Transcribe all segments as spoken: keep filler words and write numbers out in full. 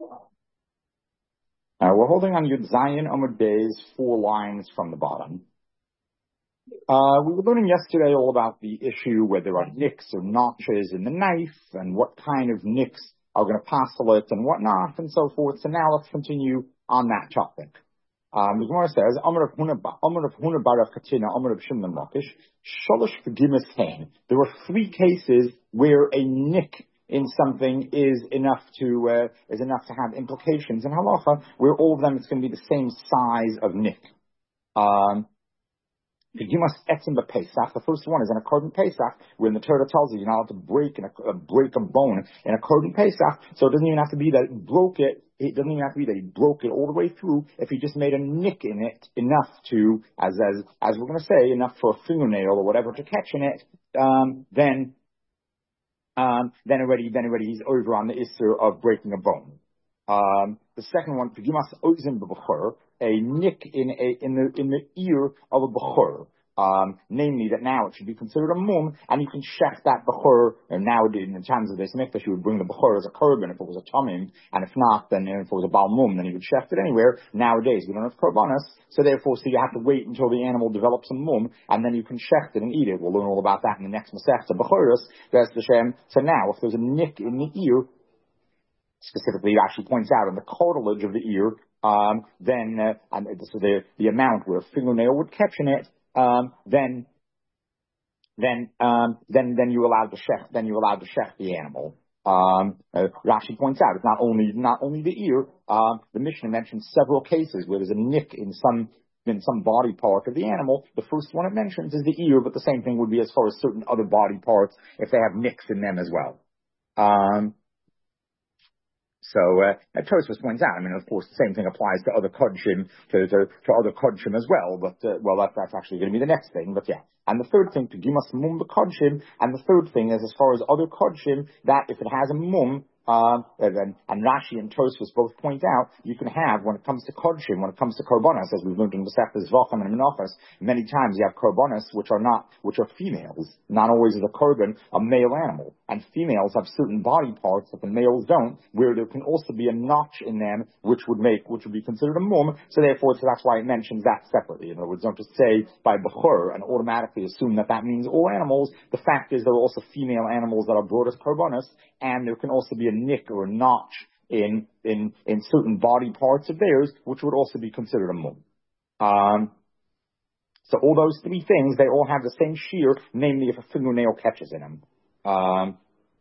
Uh, we're holding on Yud Zayin Amud Beis, four lines from the bottom. Uh, we were learning yesterday all about the issue where there are nicks or notches in the knife and what kind of nicks are going to passel it and whatnot and so forth. So now let's continue on that topic. Um, the Gemara says, Amar of Huna Barav Katina, Amar of Shimon Lakish, Sholosh V'Gimis Hain. There were three cases where a nick in something is enough to uh, is enough to have implications in halacha, where all of them it's going to be the same size of nick. Um, The first one is in a korban Pesach, when the Torah tells you you're not allowed to break in a, uh, break a bone in a korban Pesach, so it doesn't even have to be that he broke it. It doesn't even have to be that he broke it all the way through. If he just made a nick in it enough to, as as as we're going to say, enough for a fingernail or whatever to catch in it, um, then um, then already then already he's over on the issur of breaking a bone. Um, the second one, a nick in a in the in the ear of a bechor, um, namely that now it should be considered a mum, and you can shech that bechor. And now in the times of this mikdash, you would bring the bechor as a korban if it was a tamim, and if not, then if it was a bal mum, then you would shech it anywhere. Nowadays, we don't have korbanos, so therefore, so you have to wait until the animal develops a mum, and then you can shech it and eat it. We'll learn all about that in the next masechta bechoros. That's the shem. So now, if there's a nick in the ear, specifically, it actually points out in the cartilage of the ear, um, then, uh, and this is the, the amount where a fingernail would catch in it, um, then, then, um, then, then you're allowed to shech, then you're allowed to shech the animal. Um, uh, Rashi points out it's not only, not only the ear, um, the Mishnah mentions several cases where there's a nick in some, in some body part of the animal. The first one it mentions is the ear, but the same thing would be as far as certain other body parts if they have nicks in them as well. Um, So, uh, Tosfos points out, I mean, of course, the same thing applies to other kodshim, to, to, to other kodshim as well, but, uh, well, that, that's actually going to be the next thing, but yeah. And the third thing, to gimas mum kodshim, and the third thing is, as far as other kodshim, that if it has a mum, Um, and, and Rashi and Tosfos both point out, you can have, when it comes to kodshim, when it comes to korbanos, as we've learned in the Masechtas Zvachim and Menachos, many times you have korbanos which are not, which are females. Not always is a korban a male animal. And females have certain body parts that the males don't, where there can also be a notch in them, which would make, which would be considered a mum. So therefore, so that's why it mentions that separately. In other words, don't just say by bechor and automatically assume that that means all animals. The fact is there are also female animals that are brought as korbanos, and there can also be a nick or a notch in in in certain body parts of theirs, which would also be considered a mum. Um, so all those three things, they all have the same shear, namely if a fingernail catches in them. Um,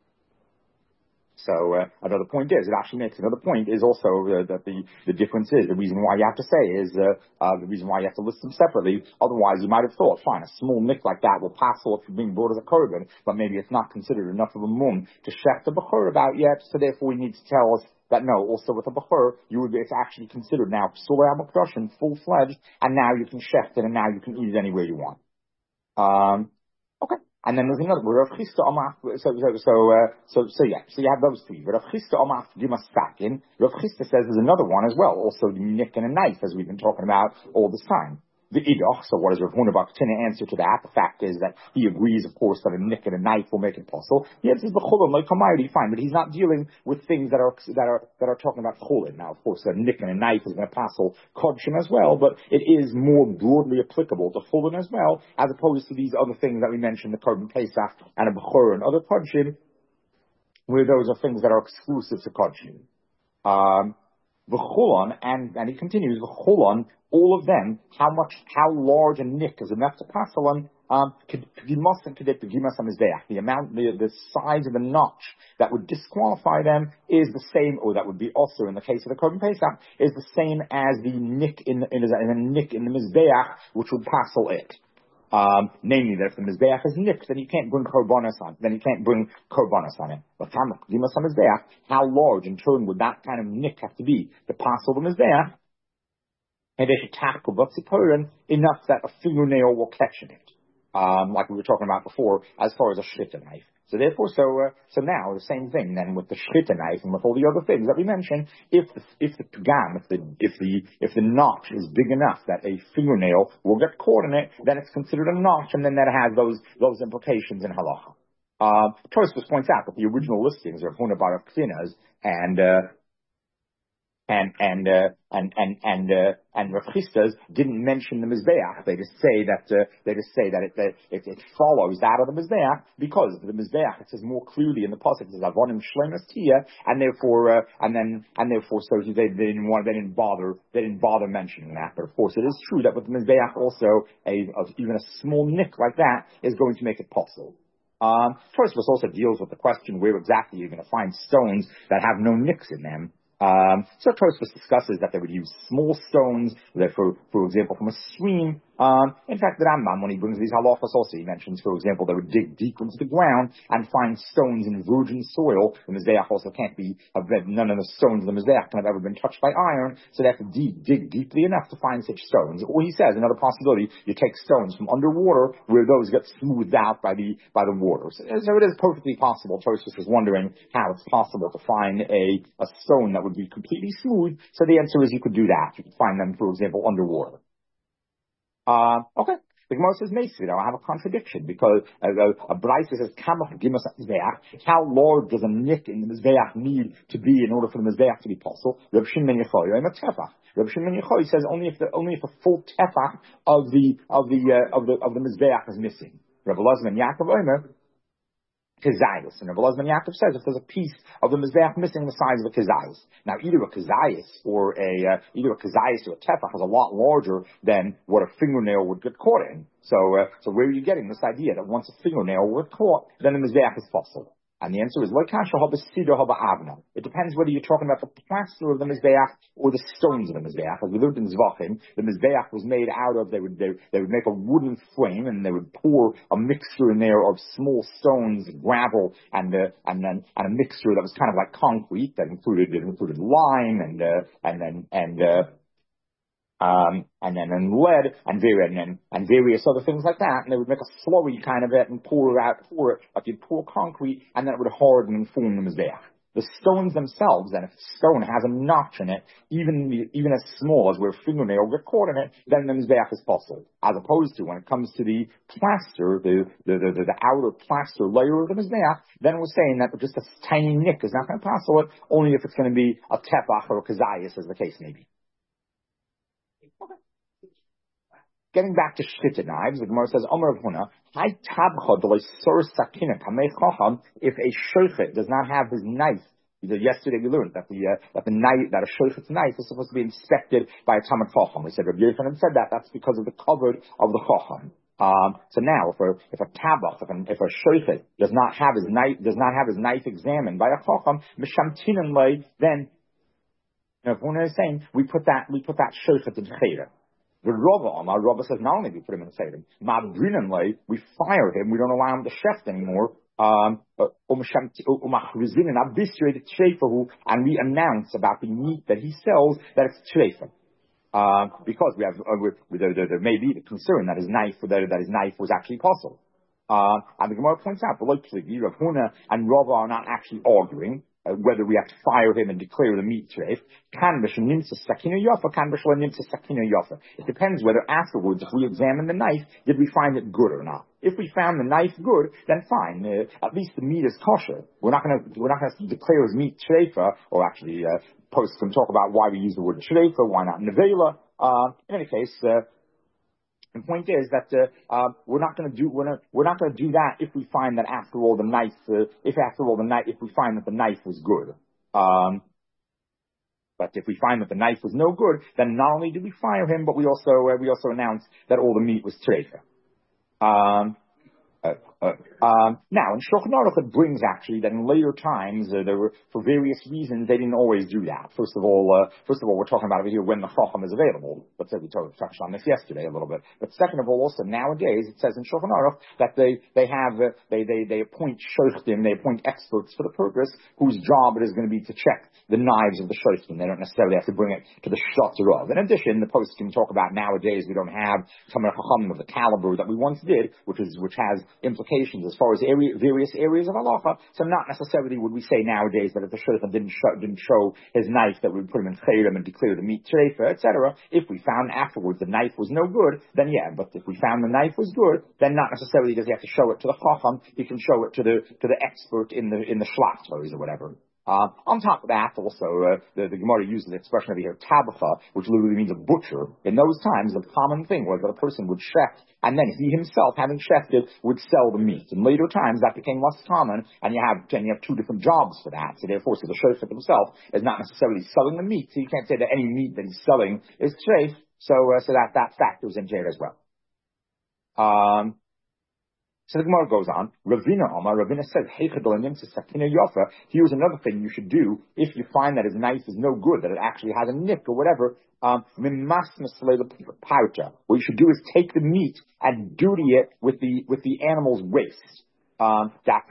So uh, another point is, it actually makes another point is also uh, that the, the difference is, the reason why you have to say is, uh, uh, the reason why you have to list them separately. Otherwise, you might have thought, fine, a small nick like that will pass off for being brought as a korban, but maybe it's not considered enough of a mum to shech the bechor about yet, so therefore we need to tell us that no, also with a bechor, you would be, it's actually considered now psulei hamukdashim, full-fledged, and now you can shech it, and now you can eat it anywhere you want. Um, okay. And then there's another word, Rav Chisda Amar, so, so, so, uh, so, so yeah, so you have those three. But Rav Chisda Amar Gimas Sakin, Rav Chisda says there's another one as well, also the nick and a knife, as we've been talking about all this time. The idoch, so what does Rav Huna bar Katina answer to that? The fact is that he agrees, of course, that a nick and a knife will make it possible. He answers the chulin like kamayri, fine, but he's not dealing with things that are that are that are talking about chulin. Now, of course, a nick and a knife is going to passel kodshim as well, but it is more broadly applicable to chulin as well, as opposed to these other things that we mentioned, the korban pesach and a bechor and other kodshim, where those are things that are exclusive to kodshim. Um, the chulon, and and he continues the chulon. All of them, how much, how large a nick is enough to pass on, um, you mustn't predict the gimas hamizbeach. The amount, the, the size of the notch that would disqualify them is the same, or that would be also in the case of the korban pesach, is the same as the nick in, in, in a nick in the mizbeach, which would passel it. Um, namely that if the mizbeach is nicked, then you can't bring korbanos on, then you can't bring korbanos on it. But how large in turn would that kind of nick have to be to passel the mizbeach? And they should tackle enough that a fingernail will catch in it, um, like we were talking about before, as far as a shrita knife. So therefore, so uh, so now the same thing then with the shrita knife and with all the other things that we mentioned. If the if the pagam, if the if the if the notch is big enough that a fingernail will get caught in it, then it's considered a notch, and then that has those those implications in halacha. Uh, Tosfos points out that the original listings are Huna bar Ktina's and. Uh, and and uh, and and and uh, and Rav Chisda's didn't mention the mizbeach. They just say that uh, they just say that it, that it it follows out of the mizbeach because the mizbeach, it says more clearly in the pasuk, it says avonim shleimus tia, and therefore uh, and then and therefore so they, they didn't want they didn't bother they didn't bother mentioning that. But of course, it is true that with the mizbeach also a of even a small nick like that is going to make it possible. Um, Tosfos also deals with the question where exactly you're going to find stones that have no nicks in them. Um, so Tosfos discusses that they would use small stones, that for, for example, from a stream. Um, in fact, the Rambam, when he brings these halachas also, he mentions, for example, they would dig deep into the ground and find stones in virgin soil. The Mizbeach also can't be, none of the stones of the Mizbeach can have ever been touched by iron, so they have to deep, dig deeply enough to find such stones. Or he says, another possibility, you take stones from underwater where those get smoothed out by the, by the water. So, so it is perfectly possible. Tosfos is wondering how it's possible to find a, a stone that would be completely smooth. So the answer is you could do that. You could find them, for example, underwater. Uh, okay. The Gemara says, Meisvi, I have a contradiction because uh, a, a Braisa says, how large does a nick in the Mizbeach need to be in order for the Mizbeach to be possible? Reb Shimon ben Yochai, I'm a tefach. Reb Shimon ben Yochai says only if the, only if a full tefach of the, of the, uh, of the, of the Mizbeach is missing. Reb Elazar ben Yaakov Omer, Kazayas. And Rabbi Elazar Yaakov says if there's a piece of the Mizbeach missing the size of a Kazayas. Now, either a Kazayas or a, uh, either a Kazayas or a Tefach is a lot larger than what a fingernail would get caught in. So, uh, so where are you getting this idea that once a fingernail would get caught, then the Mizbeach is possible? And the answer is, it depends whether you're talking about the plaster of the Mizbeach or the stones of the Mizbeach. As we learned in Zvachim, the Mizbeach was made out of, they would, they, they would make a wooden frame and they would pour a mixture in there of small stones, gravel, and, uh, and then, and a mixture that was kind of like concrete that included, it included lime and, uh, and then, and, uh, Um, and then and lead and, and, and, and various other things like that, and they would make a slurry kind of it and pour it out, pour it, like you'd pour concrete, and then it would harden and form the Mizbeach. The stones themselves, and if the stone has a notch in it, even even as small as where a fingernail get caught in it, then the Mizbeach is possible. As opposed to when it comes to the plaster, the the, the, the, the outer plaster layer of the Mizbeach, then we're saying that just a tiny nick is not going to possible it, only if it's going to be a tefach or a kazayas, as the case may be. Getting back to shchita knives, the Gemara says, Omer of Huna, Hai tabcha d'loi sor sakina kamei chacham, if a shochet does not have his knife. Yesterday we learned that the, uh, that the knife, that a shochet's knife is supposed to be inspected by a Talmid Chacham. We said, Rabbi Yochanan said that, that's because of the cover of the Chacham. Um, so now, if a, if a tabach, if, an, if a shochet does not have his knife, does not have his knife examined by a Chacham, mishamtinan lei, then, you know, if one is saying, we put that, we put that shochet in chayra. The Rava, our Rava says not only we put him in the Seder, we fire him, we don't allow him to shecht anymore, um, and we announce about the meat that he sells that it's treifa. Uh, because we have, uh, we, there, there, there may be the concern that his knife, that, that his knife was actually possible. Uh, and the Gemara points out, Rav Huna and Rava are not actually arguing. Uh, whether we have to fire him and declare the meat treif. It depends whether afterwards, if we examine the knife, did we find it good or not. If we found the knife good, then fine. Uh, at least the meat is kosher. We're not going to we're not going to declare his meat treifa, or actually, uh, posts can talk about why we use the word treifa, why not nevela. Uh, in any case. Uh, The point is that uh, uh, we're not going to do we're not, we're not going to do that if we find that after all the knife uh, if after all the knife if we find that the knife was good. Um, but if we find that the knife was no good, then not only did we fire him, but we also uh, we also announced that all the meat was treifa. Um, Uh, uh, um, now, in Shulchan Aruch, it brings actually that in later times, uh, there were, for various reasons, they didn't always do that. First of all, uh, first of all, we're talking about over here when the Chacham is available. Let's say we touched on this yesterday a little bit. But second of all, also nowadays, it says in Shulchan Aruch that they they have uh, they they they appoint shoftim, they appoint experts for the purpose, whose job it is going to be to check the knives of the shoftim. They don't necessarily have to bring it to the shutter of. In addition, the post can talk about nowadays we don't have some of the Chacham of the caliber that we once did, which is which has implications as far as area, various areas of halacha. So not necessarily would we say nowadays that if the shulchan didn't show, didn't show his knife that we would put him in chayrim and declare the meat treifa, et cetera. If we found afterwards the knife was no good, then yeah. But if we found the knife was good, then not necessarily does he have to show it to the chacham. He can show it to the to the expert in the in the shlachters or whatever. Uh, on top of that, also, uh, the, the Gemara uses the expression over here, tabacha, which literally means a butcher. In those times, the common thing was that a person would shecht, and then he himself, having shechted, would sell the meat. In later times, that became less common, and you have, and you have two different jobs for that. So therefore, so the shechted himself is not necessarily selling the meat, so you can't say that any meat that he's selling is treif, so, uh, so that, that factors into it as well. Um, So the Gemara goes on. Ravina Omar, Ravina says, here's another thing you should do if you find that his knife is no good, that it actually has a nick or whatever. Um, what you should do is take the meat and duty it with the with the animal's waist. Um, that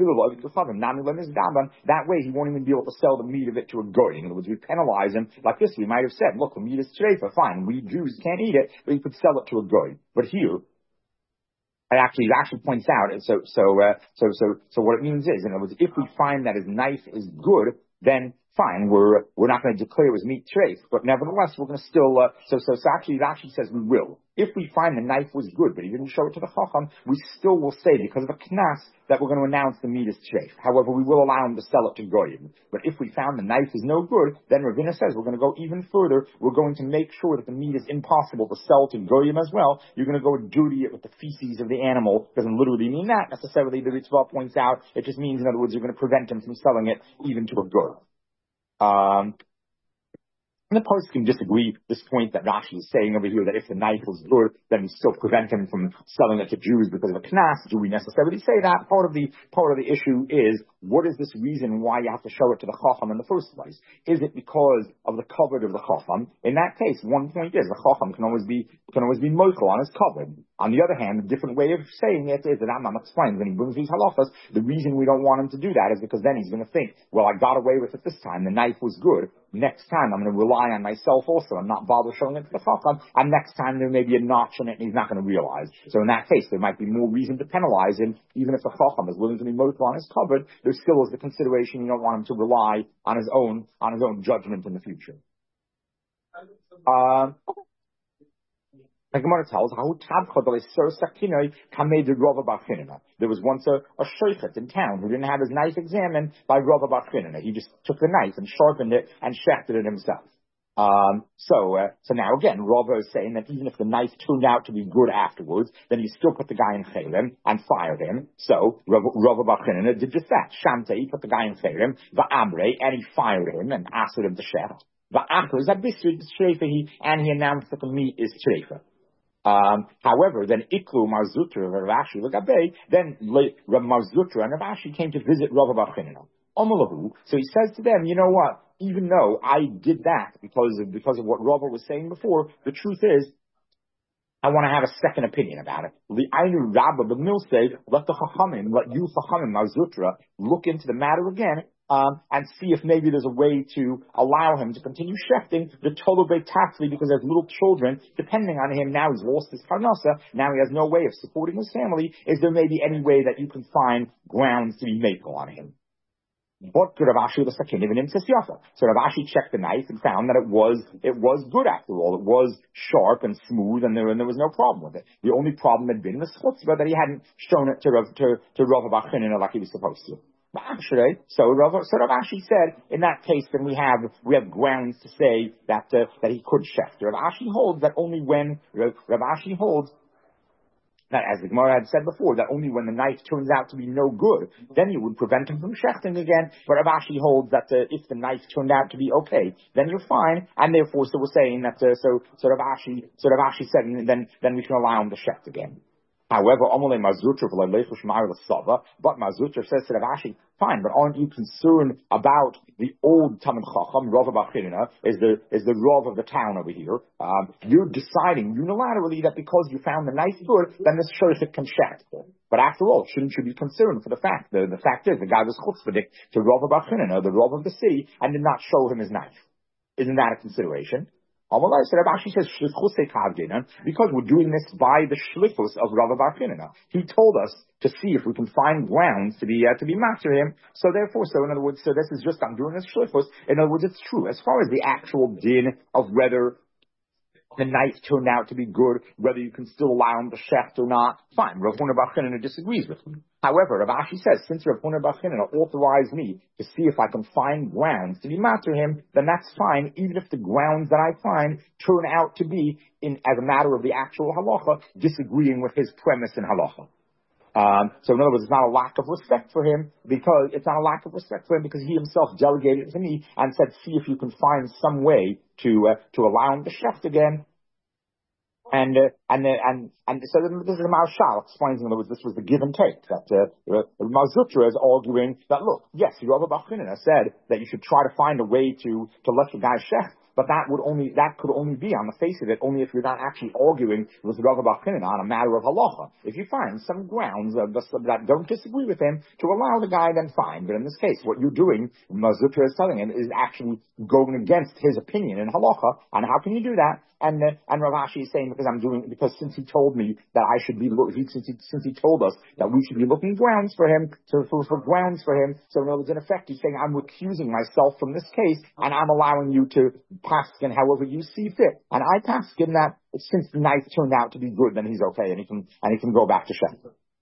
way he won't even be able to sell the meat of it to a goy. In other words, we penalize him like this. We might have said, look, the meat is treifa, fine. We Jews can't eat it, but you could sell it to a goy. But here, It actually, it actually points out, so, so, uh, so, so, so what it means is, in other words, if we find that his knife is good, then fine, we're, we're not going to declare it was meat treif, but nevertheless, we're going to still, uh, so, so, so actually, it actually says we will. If we find the knife was good, but he didn't show it to the chacham, we still will say, because of a knas, that we're going to announce the meat is treif. However, we will allow him to sell it to goyim. But if we found the knife is no good, then Ravina says we're going to go even further. We're going to make sure that the meat is impossible to sell to goyim as well. You're going to go and duty it with the feces of the animal. Doesn't literally mean that necessarily. The Ritzvah points out it just means, in other words, you're going to prevent him from selling it even to a goy. Um, and the post can disagree this point that Rashi is saying over here, that if the knife was good, then we still prevent him from selling it to Jews because of a knas. Do we necessarily say that? Part of the, part of the issue is, what is this reason why you have to show it to the chacham in the first place? Is it because of the covered of the chacham? In that case, one point is, the chacham can always be, can always be mochel on his covered. On the other hand, a different way of saying it is that Rambam explains when he brings these halachas, the reason we don't want him to do that is because then he's going to think, well, I got away with it this time, the knife was good. Next time I'm going to rely on myself also and not bother showing it to the chacham, and next time there may be a notch in it and he's not going to realize. So in that case, there might be more reason to penalize him, even if the chacham is willing to be mochel on his covered. There still is the consideration you don't want him to rely on his own, on his own judgment in the future. Um, The Gemara tells how there was once a, a shochet in town who didn't have his knife examined by Rava Bar Chinna. He just took the knife and sharpened it and shechted it himself. Um, so, uh, so now again, Rava is saying that even if the knife turned out to be good afterwards, then you still put the guy in chelim and fired him. So, Rava Bar Chinna did just that. Shamte, he put the guy in chelim, va'amre, and he fired him and asked him to shecht. Va'achar is that bisri, and he announced that the meat is treifa. Um, however, then Iklu Marzutra Rav Ashi Lagabe, then Rav Marzutra and Rav Ashi came to visit Rav Bar Chinna. Omalahu. So he says to them, you know what? Even though I did that because of, because of what Rava was saying before, the truth is, I want to have a second opinion about it. The Ainu Rabba, the mill say, let the Chachamim, let you Chachamim Marzutra look into the matter again. Um, and see if maybe there's a way to allow him to continue shefting the Tolo Beit Tafli, because as little children, depending on him, now he's lost his parnasa, now he has no way of supporting his family. Is there maybe any way that you can find grounds to be makel on him? But Rav Ashi the second even in Tzyafa. So Rav Ashi checked the knife and found that it was it was good after all. It was sharp and smooth, and there and there was no problem with it. The only problem had been the chutzpah that he hadn't shown it to Rav to to Rav Bar Chinna like he was supposed to. Actually, so Rav, so Rav Ashi said, in that case, then we have we have grounds to say that uh, that he could shecht. Rav Ashi holds that only when Rav, Rav Ashi holds that, as the Gemara had said before, that only when the knife turns out to be no good, then you would prevent him from shechting again. But Rav Ashi holds that uh, if the knife turned out to be okay, then you're fine, and therefore, so we're saying that uh, so so Rav Ashi so Rav Ashi said, then then we can allow him to shecht again. However, but Mazutra says to Rav Ashi, fine, but aren't you concerned about the old Talmid Chacham, Rav Bar Chinna, is the is the Rav of the town over here? Um, you're deciding unilaterally that because you found the knife good, then this shochet can shecht. But after all, shouldn't you be concerned for the fact? The, the fact is, the guy was chutzpahdik to Rav Bar Chinna, the Rav of the sea, and did not show him his knife. Isn't that a consideration? So Rav Ashi says, because we're doing this by the shlichus of Rav Bar Chinna. He told us to see if we can find grounds to be, uh, to be master him. So therefore, so in other words, so this is just, I'm doing this shlichus. In other words, it's true. As far as the actual din of whether the knife turned out to be good, whether you can still allow him to shecht or not, fine. Rav Bar Chinna disagrees with him. However, Rav Ashi says, since Rav Huna bar Chanina authorized me to see if I can find grounds to be matter him, then that's fine, even if the grounds that I find turn out to be, in as a matter of the actual halacha, disagreeing with his premise in halacha. Um, so in other words, it's not a lack of respect for him because it's not a lack of respect for him because he himself delegated it to me and said, see if you can find some way to uh, to allow him to shecht again. And, uh, and, uh, and, and so this is the Marshal explains, in other words, this was the give and take, that, uh, uh Mazutra is arguing that, look, yes, Rav bar Chanina said that you should try to find a way to, to let the guy shecht, but that would only, that could only be on the face of it, only if you're not actually arguing with Rav bar Chanina on a matter of halacha. If you find some grounds of the, that don't disagree with him to allow the guy, then fine. But in this case, what you're doing, Mazutra is telling him, is actually going against his opinion in halacha, and how can you do that? And uh, and Rav Ashi is saying because I'm doing because since he told me that I should be look since he since he told us that we should be looking grounds for him to for, for grounds for him. So in other words, in effect, he's saying I'm recusing myself from this case and I'm allowing you to paskin however you see fit. And I paskin that since the night turned out to be good, then he's okay and he can and he can go back to Shem.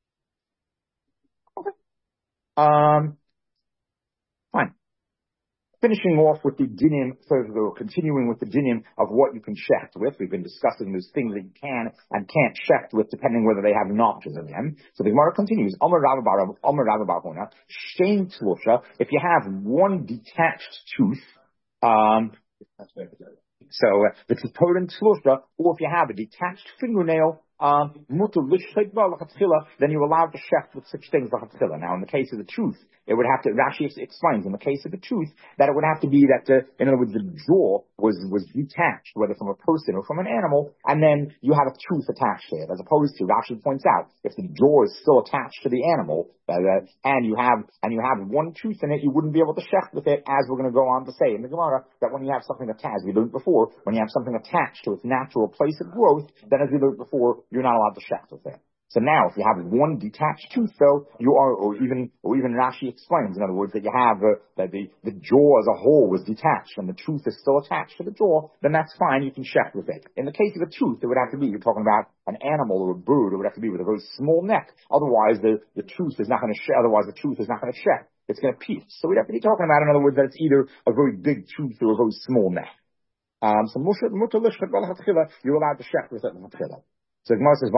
Okay. Um. Fine. Finishing off with the dinim, so continuing with the dinim of what you can shecht with. We've been discussing those things that you can and can't shecht with, depending whether they have notches in them. So the Gemara continues, Omer Rav bar Omer Rav bar Huna, Shein Tlosha, if you have one detached tooth, um, so uh, the Tziporin Tlosha, or if you have a detached fingernail, um, then you're allowed to shecht with such things like Now, in the case of the tooth, it would have to, Rashi explains, in the case of the tooth, that it would have to be that, uh, in other words, the jaw was, was detached, whether from a person or from an animal, and then you have a tooth attached to it, as opposed to, Rashi points out, if the jaw is still attached to the animal, uh, and you have, and you have one tooth in it, you wouldn't be able to shecht with it, as we're going to go on to say in the Gemara, that when you have something attached, we learned before, when you have something attached to its natural place of growth, then as we learned before, you're not allowed to shecht with it. So now, if you have one detached tooth, though, you are, or even, or even Rashi explains, in other words, that you have uh, that the the jaw as a whole was detached and the tooth is still attached to the jaw, then that's fine. You can shecht with it. In the case of a tooth, it would have to be, you're talking about an animal or a bird, it would have to be with a very small neck. Otherwise, the the tooth is not going to shecht. Otherwise, the tooth is not going to shecht. It's going to pierce. So we'd have to be talking about, in other words, that it's either a very big tooth or a very small neck. Um, so you're allowed to shecht with it in the So the Gemara says,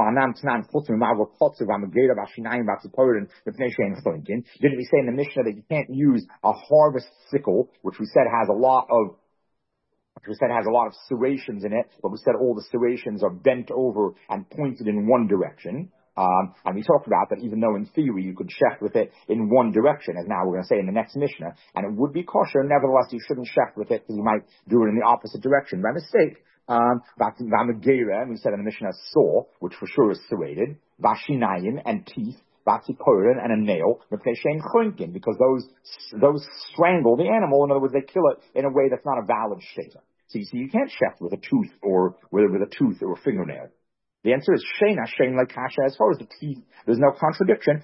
didn't we say in the Mishnah that you can't use a harvest sickle, which we said has a lot of, which we said has a lot of serrations in it, but we said all the serrations are bent over and pointed in one direction. Um, and we talked about that even though in theory you could shecht with it in one direction, as now we're going to say in the next Mishnah, and it would be kosher, nevertheless you shouldn't shecht with it because you might do it in the opposite direction by mistake. Um, and we said in the Mishnah saw, which for sure is serrated, vashinayim and teeth, vatikorin and a nail, because those those strangle the animal. In other words, they kill it in a way that's not a valid sheta. So you see, you can't shecht with a tooth or with, with a tooth or a fingernail. The answer is sheina, shein like kasha. As far as the teeth, there's no contradiction.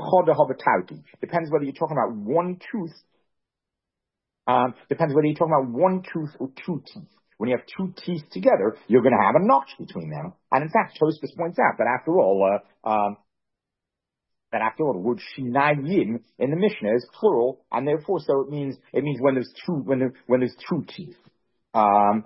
Depends whether you're talking about one tooth. Um, depends whether you're talking about one tooth or two teeth. When you have two teeth together, you're going to have a notch between them. And in fact, Tosfos points out that after all, uh, um, that after all, the word shinayim in the Mishnah is plural, and therefore, so it means it means when there's two when there, when there's two teeth. Um,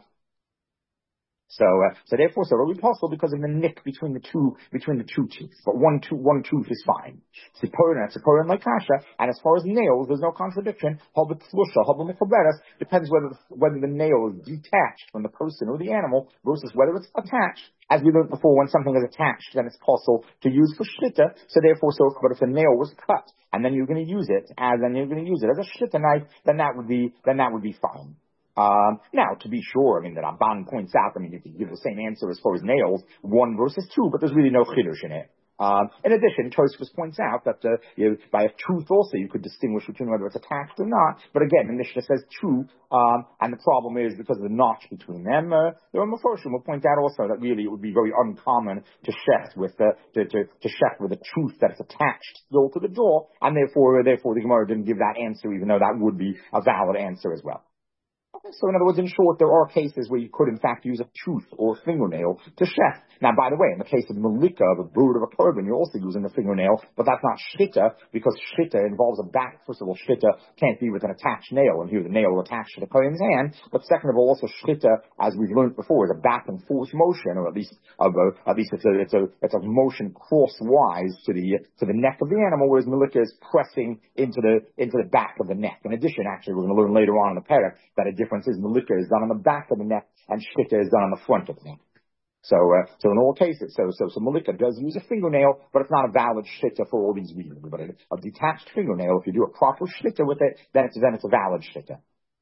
So, uh, so therefore, so it'll be possible because of the nick between the two, between the two teeth. But one tooth, one tooth is fine. Tziporin, tziporin like kasha. And as far as nails, there's no contradiction. Hobet flusha, hobet mechaberes. Depends whether, whether the nail is detached from the person or the animal versus whether it's attached. As we learned before, when something is attached, then it's possible to use for shlitta. So therefore, so, but if the nail was cut, and then you're going to use it, and then you're going to use it as a shlitta knife, then that would be, then that would be fine. Um, now, to be sure, I mean, the Ramban points out, I mean, you can give the same answer as far as nails, one versus two, but there's really no chiddush in it. Um, in addition, Tosfos points out that uh, you know, by a tooth also you could distinguish between whether it's attached or not. But again, the Mishnah says two, um, and the problem is because of the notch between them. Uh, the Mephoshim will point out also that really it would be very uncommon to shecht with uh, to, to, to shecht with a tooth that's attached still to the jaw, and therefore, uh, therefore the Gemara didn't give that answer, even though that would be a valid answer as well. So in other words, in short, there are cases where you could in fact use a tooth or a fingernail to shech. Now, by the way, in the case of malika, of a brood of a korban, you're also using a fingernail, but that's not shchita, because shchita involves a back. First of all, shchita can't be with an attached nail, and here the nail will attach to the kohen's hand. But second of all, also shchita, as we've learned before, is a back and forth motion, or at least of a, at least it's a it's a it's a motion crosswise to the to the neck of the animal, whereas malika is pressing into the into the back of the neck. In addition, actually, we're going to learn later on in the parak that a difference is malika is done on the back of the neck and shchita is done on the front of the neck. So, uh, so in all cases, so, so, so malika does use a fingernail, but it's not a valid shchita for all these reasons. But a, a detached fingernail, if you do a proper shchita with it, then it's, then it's a valid shchita.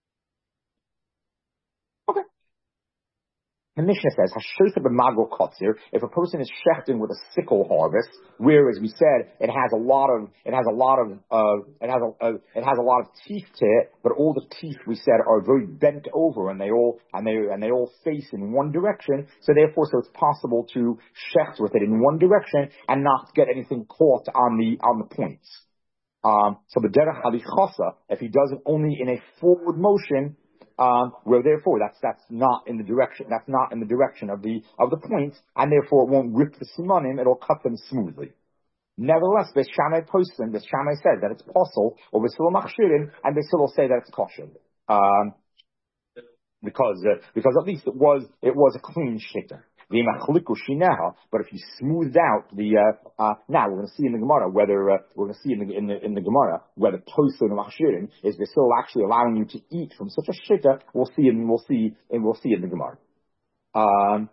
Okay. The Mishnah says, "Hashotha b'magol kotzir." If a person is shechting with a sickle harvest, where, as we said, it has a lot of, it has a lot of, uh, it has a, uh, it has a lot of teeth to it, but all the teeth we said are very bent over, and they all, and they, and they all face in one direction. So therefore, so it's possible to shecht with it in one direction and not get anything caught on the on the points. Um, so the derech halichasa, if he does it only in a forward motion. Um, where therefore that's that's not in the direction that's not in the direction of the of the points, and therefore it won't rip the simanim; it'll cut them smoothly. Nevertheless, Beis Shammai postin, Beis Shammai says that it's possible, or Beis Hillel machshirin, and Beis Hillel say that it's kosher, um, because uh, because at least it was it was a clean shita. But if you smoothed out the uh, uh, now we're going to see in the Gemara whether uh, we're going to see in the in the, in the Gemara whether postin and machshirin is still actually allowing you to eat from such a shita. We'll see and we'll see and we'll see in the Gemara. Um,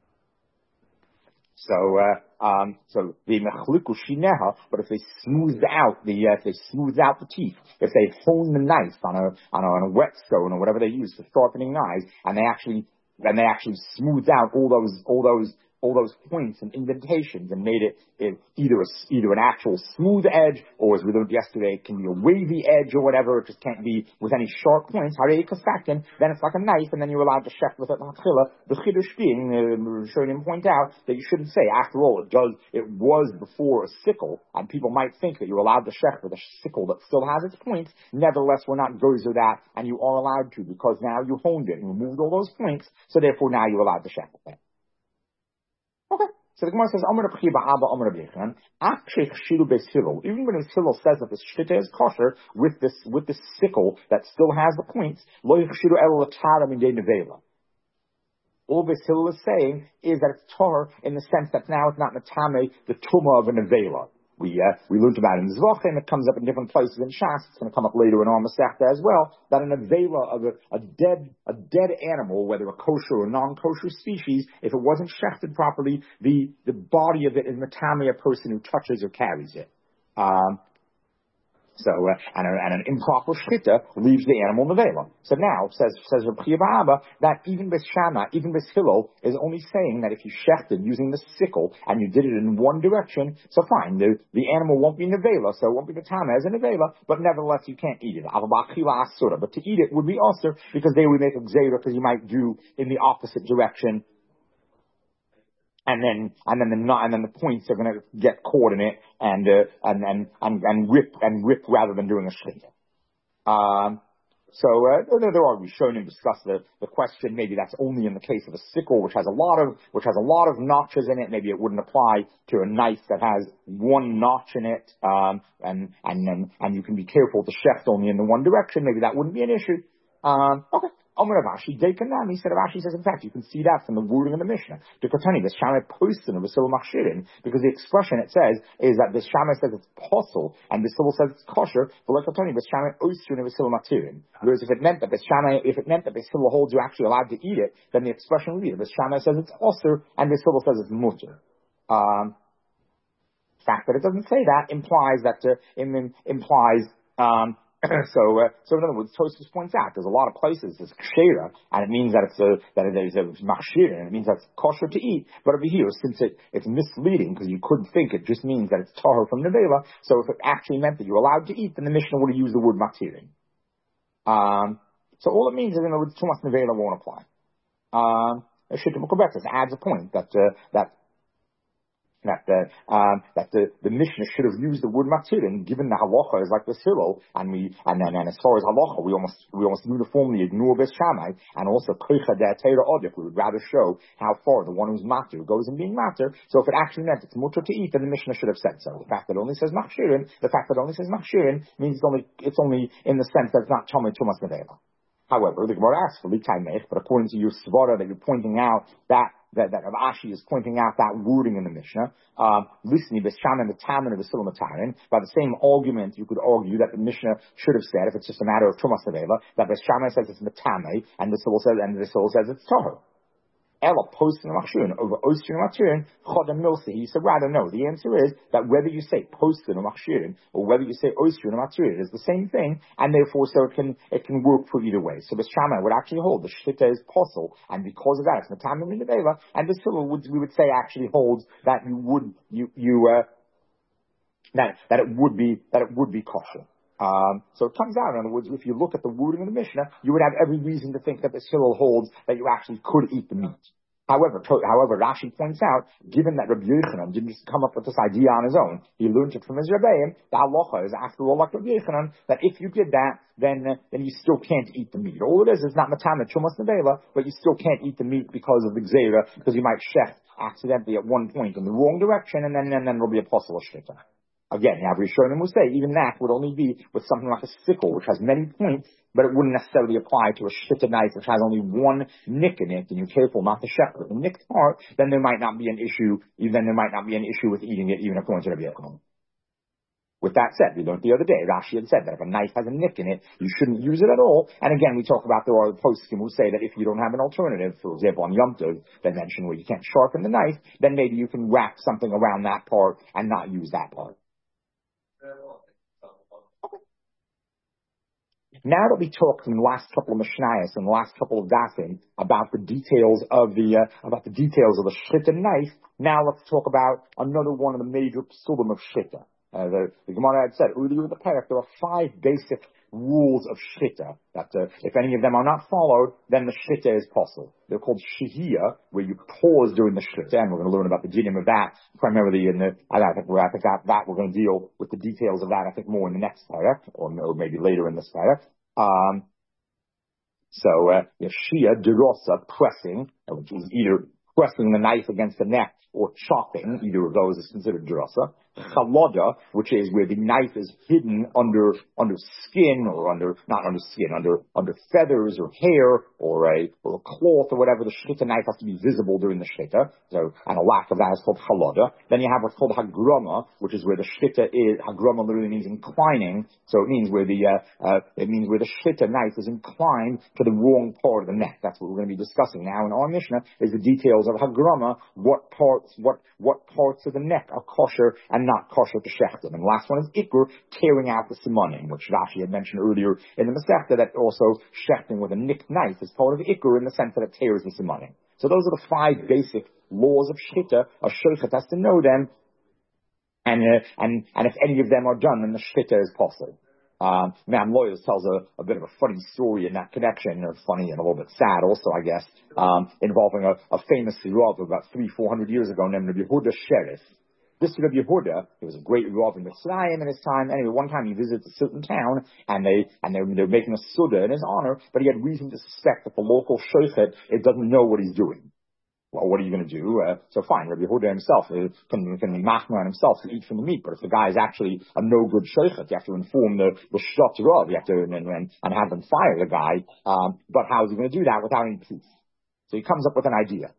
so uh, um, so the mechliku shineha, but if they smoothed out the uh, if they smoothed out the teeth, if they honed the knife on a on a, on a whetstone or whatever they use for sharpening knives, and they actually and they actually smoothed out all those all those all those points and indentations and made it, it either a, either an actual smooth edge, or as we learned yesterday, it can be a wavy edge or whatever. It just can't be with any sharp points. Harei kasaktin, then it's like a knife, and then you're allowed to shech with it. The chiddush being, uh, Rishonim point out that you shouldn't say. After all, it does. It was before a sickle, and people might think that you're allowed to shech with a sickle that still has its points. Nevertheless, we're not gozer that, and you are allowed to, because now you honed it and removed all those points. So therefore, now you're allowed to shech with it. Okay. So the Gemara says, Amar Rabchi Ba'aba Amar Rabbi Yochanan, Achshech Shilu Beis Hillel. Even when Beis Hillel says that this shita is kosher with this with this sickle that still has the points, Lo Yichshiru El Latara Midei Nevela. All Beis Hillel is saying is that it's tar in the sense that now it's not Natame, the Tumah of a Nevela. We uh, we learned about it in Zvachim. It comes up in different places in Shas. It's going to come up later in our Masechta as well. That an avela of a, a dead a dead animal, whether a kosher or non-kosher species, if it wasn't shechted properly, the the body of it is matame a person who touches or carries it. Um, So, uh, and, a, and an improper shchita leaves the animal nevela. So now, says, says Reb Chia bar Abba, that even Beis Shammai, even Beis Hillel, is only saying that if you shechted using the sickle, and you did it in one direction, so fine, the, the animal won't be nevela, so it won't be the tama as a nevela, but nevertheless you can't eat it. But to eat it would be also, because they would make a gzeira, because you might do in the opposite direction, and then, and then the and then the points are going to get caught in it and uh, and, and and and rip and rip rather than doing a shchita. Um, so uh, there are we shown and discussed the the question. Maybe that's only in the case of a sickle, which has a lot of which has a lot of notches in it. Maybe it wouldn't apply to a knife that has one notch in it. Um, and and and and you can be careful to shecht only in the one direction. Maybe that wouldn't be an issue. Um, okay. Omer Rashi, Dekanam, he said, Rashi says, in fact, you can see that from the wording of the Mishnah. The Kotani, the Shammai postin of Basil Machshirin, because the expression it says is that the Shammai says it's possible, and Basil says it's kosher, but like Kotani, the Shammai Ostrin of Basil Matirin. Whereas if it meant that the Shammai, if it meant that Basil holds you actually allowed to eat it, then the expression would be that the Shammai says it's osir, and Basil says it's mutter. Um, the fact that it doesn't say that implies that, uh, im- implies, um, so, uh, so in other words, Tosfos points out there's a lot of places it's kshera, and it means that it's a that there's a machshir, and it means that it's kosher to eat. But over here, since it it's misleading because you could think it just means that it's tahor from nevela, so if it actually meant that you're allowed to eat, then the Mishnah would have used the word matirin. Um, so all it means is in other words, too much nevela won't apply. Um, Shittim Kobetzis adds a point that uh, that that the um, that the, the Mishnah should have used the word matirin, given the halacha is like this Hillel, and we and then and as far as halacha, we almost we almost uniformly ignore Beis Shammai, and also koicha de teira odif. We would rather show how far the one who's matir goes in being matir. So if it actually meant it's mutter to eat, then the Mishnah should have said so. The fact that it only says machshirin, the fact that it only says machshirin means it's only it's only in the sense that it's not tomei tumas nevela. However, the Gemara asks for litaymech, but according to your svara that you're pointing out that that, that Rav Ashi is pointing out that wording in the Mishnah, um, listening Beis Shammai and the Taman of the Silam Matarin, by the same argument, you could argue that the Mishnah should have said, if it's just a matter of Tumas Nevela, that Beis Shammai says it's Matame, and the Silam says, and the Silam says it's Tahor. Ella post in machshurin over oistrin maturin chodam milsi. He said, rather no. The answer is that whether you say post in machshurin or whether you say oistrin maturin is the same thing, and therefore so it can it can work for either way. So Beis Shammai would actually hold the shita is possible, and because of that it's matamim in the vela, and the Hillel would we would say actually holds that you would you you uh, that that it would be that it would be kosher. Um, so it comes out, in other words, if you look at the wording of the Mishnah, you would have every reason to think that the Hillel holds that you actually could eat the meat. However, to, however, Rashi points out, given that Rabbi Yochanan didn't just come up with this idea on his own, he learned it from his Rebbeim, the halacha is after all like Rabbi Yochanan, that if you did that, then uh, then you still can't eat the meat. All it is is not matama chumas nevela, but you still can't eat the meat because of the gzeira, because you might shech accidentally at one point in the wrong direction, and then and then there'll be a possible shita. Again, you have Rishonim who say even that would only be with something like a sickle, which has many points, but it wouldn't necessarily apply to a shita knife which has only one nick in it, and you're careful not to shech with the nicked part, then there might not be an issue, then there might not be an issue with eating it, even according to Rabbi Yochanan. With that said, we learned the other day, Rashi had said that if a knife has a nick in it, you shouldn't use it at all. And again, we talk about there are poskim who say that if you don't have an alternative, for example, on Yom Tov, they mention where you can't sharpen the knife, then maybe you can wrap something around that part and not use that part. Now that we talked in the last couple of Mishnayos and the last couple of Dafim about the details of the uh, about the details of the shita knife, now let's talk about another one of the major psulim of shita. Uh, the, the Gemara had said earlier in the parak there are five basic rules of shita that uh, if any of them are not followed, then the shita is possible. They're called shehiyah, where you pause during the shita, and we're going to learn about the dinim of that primarily in the. I think we're I think that, that we're going to deal with the details of that. I think more in the next parak, or, or maybe later in this parak. Um, so uh, shehiyah derosa, pressing, which is either pressing the knife against the neck or chopping, either of those is considered drasa. Chalada, which is where the knife is hidden under under skin or under not under skin, under under feathers or hair or a or a cloth or whatever. The shita knife has to be visible during the shita. So and a lack of that is called chalada. Then you have what's called hagrama, which is where the shita is. Hagrama literally means inclining, so it means where the uh, uh, it means where the shita knife is inclined to the wrong part of the neck. That's what we're going to be discussing now in our Mishnah is the details of hagrama, what parts what what parts of the neck are kosher and not kosher to shechtim. And the last one is ikur, tearing out the simanim, which Rashi had mentioned earlier in the Masechta, that also shechting with a nicked knife is part of ikur in the sense that it tears the simanim. So those are the five basic laws of shita. A shochet has to know them, and uh, and and if any of them are done, then the shita is possible. Um, Man Lawyers tells a, a bit of a funny story in that connection, or funny and a little bit sad also, I guess, um, involving a, a famous Rav about three, four hundred years ago named Rabbi Yehuda Sheriff. This Rabbi Yehuda, he was a great Rav in Mitzrayim in his time. Anyway, one time he visits a certain town, and they and they're, they're making a suda in his honor, but he had reason to suspect that the local shochet it doesn't know what he's doing. Well, what are you going to do? Uh, so fine, Rabbi Yehuda himself uh, can, can be machmer on himself to eat from the meat, but if the guy is actually a no-good shochet, you have to inform the, the shot Rav, you have to, and, and, and have them fire the guy, um, but how is he going to do that without any proof? So he comes up with an idea.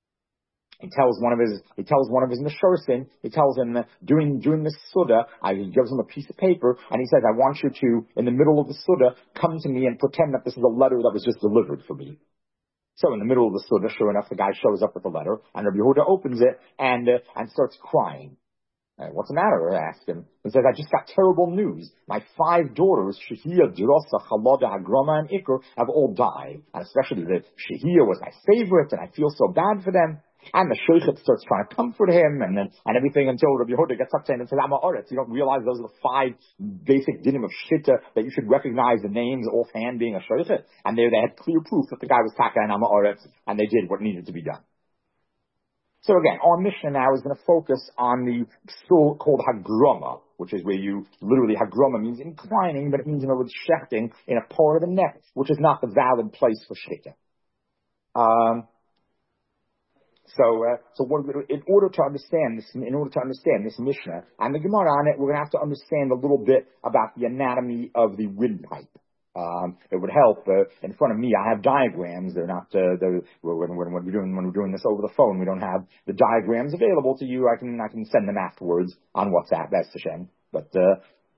He tells one of his, he tells one of his Meshorsin, he tells him, uh, during, during the Suda, I, he gives him a piece of paper, and he says, I want you to, in the middle of the Suda, come to me and pretend that this is a letter that was just delivered for me. So in the middle of the Suda, sure enough, the guy shows up with the letter, and Rabbi Yehuda opens it, and, uh, and starts crying. Uh, what's the matter? I asked him. He says, I just got terrible news. My five daughters, Shehiyah, Dirosa, Chalada, Hagrama, and Iker, have all died. And especially the Shehiyah was my favorite, and I feel so bad for them. And the shochet starts trying to comfort him, and then and everything until Rabbi Yehuda gets up to him and says, "I'm a oretz." You don't realize those are the five basic dinim of shita that you should recognize the names offhand being a shochet. And there they had clear proof that the guy was taka and I'm a oretz, and they did what needed to be done. So again, our Mishnah now is going to focus on the psul called Hagrama, which is where you literally, Hagrama means inclining, but it means in other words shechting in a part of the neck, which is not the valid place for shechting. Um, so, uh, so what, in order to understand this, in order to understand this Mishnah and the Gemara on it, we're going to have to understand a little bit about the anatomy of the windpipe. Um, it would help. Uh, in front of me, I have diagrams. They're not. Uh, they're, when, when, when we're doing when we're doing this over the phone, we don't have the diagrams available to you. I can I can send them afterwards on WhatsApp. That's the shame. But uh,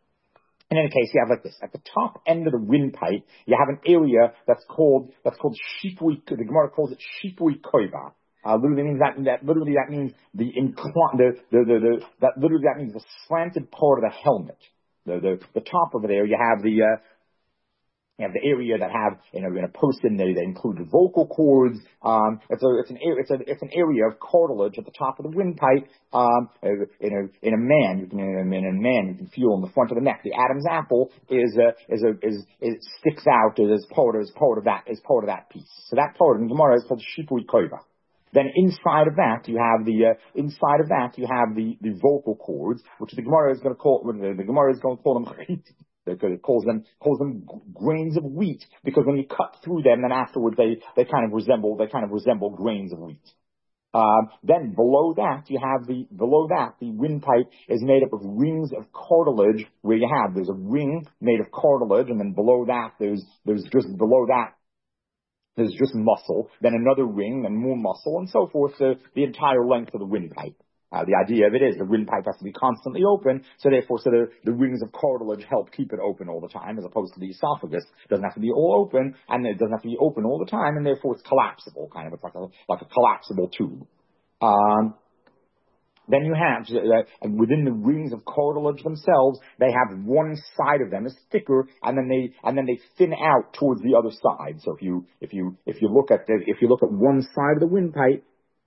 in any case, you have like this at the top end of the windpipe. You have an area that's called that's called shipui. The Gemara calls it shipui koiva. Uh, literally means that that literally that means the incline the, the the the that literally that means the slanted part of the helmet. The the the top of it there. You have the uh, You have the area that have, you know, in a person, they, they include the vocal cords. Um, it's a, it's an, it's a, it's an area of cartilage at the top of the windpipe. Um, in a, in a man, you can, in a man, you can feel in the front of the neck. The Adam's apple is, a, is, a, is, is sticks out as part, as part of that, as part of that piece. So that part in Gemara is called shipui koiva. Then inside of that, you have the, uh, inside of that, you have the, the vocal cords, which the Gemara is going to call, the, the Gemara is going to call them chiti. It calls them, calls them grains of wheat, because when you cut through them, then afterwards they, they kind of resemble, they kind of resemble grains of wheat. Um, then below that, you have the, below that, the windpipe is made up of rings of cartilage, where you have, there's a ring made of cartilage, and then below that, there's, there's just below that, there's just muscle, then another ring, and more muscle, and so forth, so the entire length of the windpipe. Uh, the idea of it is the windpipe has to be constantly open, so therefore, so the, the rings of cartilage help keep it open all the time, as opposed to the esophagus. It doesn't have to be all open, and it doesn't have to be open all the time, and therefore it's collapsible, kind of. It's like a, like a collapsible tube. Um, then you have, uh, within the rings of cartilage themselves, they have one side of them is thicker, and then they, and then they thin out towards the other side. So if you, if you, if you look at the, if you look at one side of the windpipe,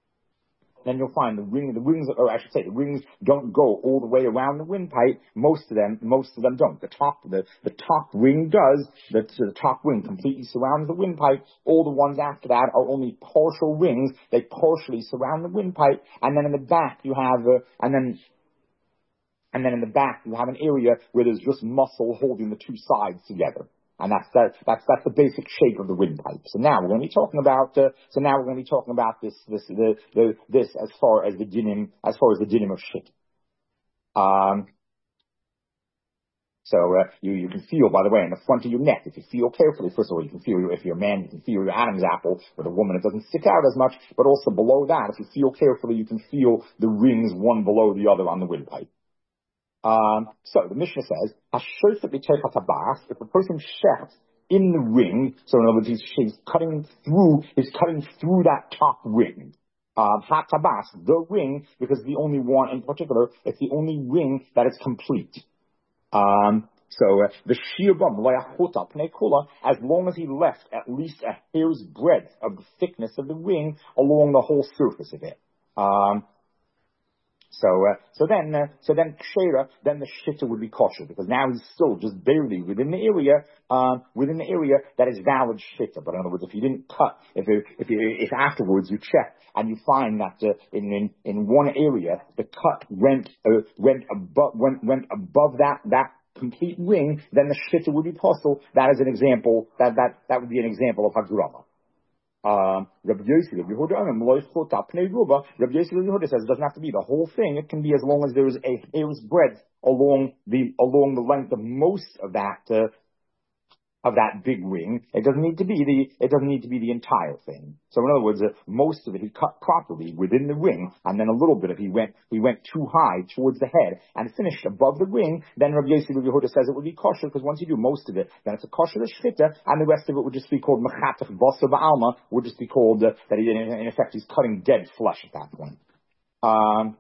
then you'll find the ring, the rings, or I should say, the rings don't go all the way around the windpipe. Most of them, most of them don't. The top, the, the top ring does. The, the top ring completely surrounds the windpipe. All the ones after that are only partial rings. They partially surround the windpipe. And then in the back you have, uh, and then, and then in the back you have an area where there's just muscle holding the two sides together. And that's that, that's that's the basic shape of the windpipe. So now we're going to be talking about. Uh, so now we're going to be talking about this this the, the this as far as the dinim as far as the dinim of shit. Um. So uh, you you can feel, by the way, in the front of your neck. If you feel carefully, first of all, you can feel if you're a man, you can feel your Adam's apple. With a woman, it doesn't stick out as much. But also below that, if you feel carefully, you can feel the rings one below the other on the windpipe. Um, so the Mishnah says, if a person shechts in the ring, so in other words, he's, he's cutting through, he's cutting through that top ring. Um, hatabas, the ring, because the only one in particular, it's the only ring that is complete. Um, so uh, the shirbam loyachota pnei kula, as long as he left at least a hair's breadth of the thickness of the ring along the whole surface of it. Um, So, uh, so then, uh, so then kshera, then the shitta would be kosher, because now he's still just barely within the area, um, within the area that is valid shitta. But in other words, if you didn't cut, if it, if you, if afterwards you check and you find that uh, in, in in one area the cut went uh, went above went went above that that complete ring, then the shitta would be possible. That is an example. That that that would be an example of hagrama. Um, Rabbi Yossi, Rabbi Yehuda, Rabbi Yossi, Rabbi Yehuda says it doesn't have to be the whole thing. It can be as long as there is a hair's breadth along the along the length of most of that uh, of that big ring. It doesn't need to be the it doesn't need to be the entire thing. So in other words, uh, most of it he cut properly within the ring, and then a little bit of he went he went too high towards the head and finished above the ring. Then Rabbi Yossi Rabbi Yehuda says it would be kosher, because once you do most of it, then it's a kosher shchita, and the rest of it would just be called mechatach basa ba'alma, would just be called uh, that he, in, in effect he's cutting dead flesh at that point. Um,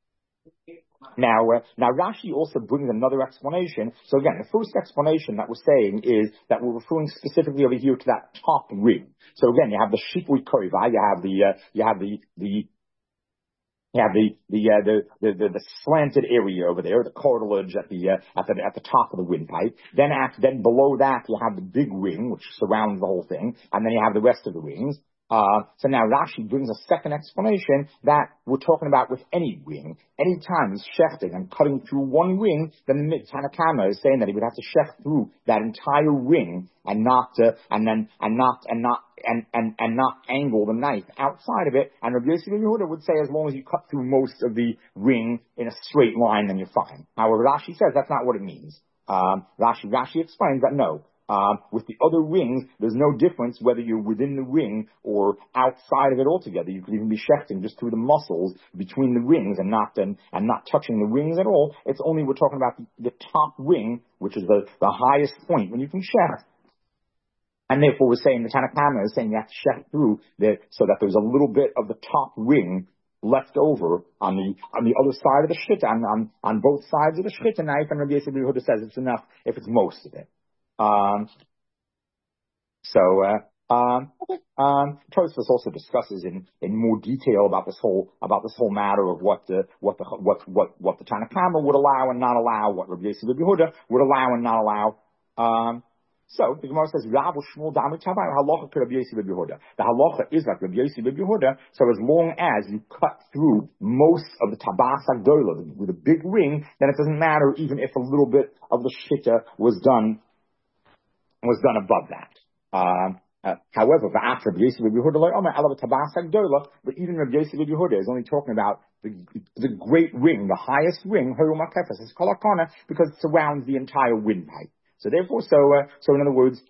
Now, uh, now Rashi also brings another explanation. So again, the first explanation that we're saying is that we're referring specifically over here to that top ring. So again, you have the shipui koiva, you have the, uh, you have the, the, you have the, the, uh, the, the, the, the slanted area over there, the cartilage at the, uh, at the, at the top of the windpipe. Then after, then below that, you have the big ring, which surrounds the whole thing, and then you have the rest of the rings. Uh, so now Rashi brings a second explanation that we're talking about with any ring. Anytime he's shechting and cutting through one ring, then the Tanna Kamma is saying that he would have to shecht through that entire ring and not, uh, and then, and not, and not, and, and, and not angle the knife outside of it. And Rabbi Yossi ben Yehuda would say as long as you cut through most of the ring in a straight line, then you're fine. However, Rashi says that's not what it means. Um, Rashi, Rashi explains that no. Um, with the other rings, there's no difference whether you're within the ring or outside of it altogether. You could even be shechting just through the muscles between the rings and not and, and not touching the rings at all. It's only we're talking about the, the top ring, which is the, the highest point when you can shecht. And therefore, we're saying the Tanna Kamma is saying you have to shecht through the, so that there's a little bit of the top ring left over on the on the other side of the shit, on on, on both sides of the shit knife. And Rabbi Yossi ben Yehuda says it's enough if it's most of it. Um, so, uh, um, um, Tosfos also discusses in, in more detail about this whole, about this whole matter of what the, what the, what, what, what the Tanna Kamma would allow and not allow, what Rabbi Yossi ben Yehuda would allow and not allow. Um, so, the Gemara says, Rav Shmuel Dami Tabai, halacha to Rabbi Yossi ben Yehuda. The halacha is like Rabbi Yossi ben Yehuda, so as long as you cut through most of the tabas agdola with a big ring, then it doesn't matter even if a little bit of the shita was done was done above that. Um, uh, however, after Rabbi Yossi ben Yehuda, like, oh my, alav tabas agdola, but even Rabbi Yossi ben Yehuda is only talking about the, the great ring, the highest ring, Horum HaKefes, is Kol HaKona, because it surrounds the entire windpipe. So therefore, so, uh, so in other words,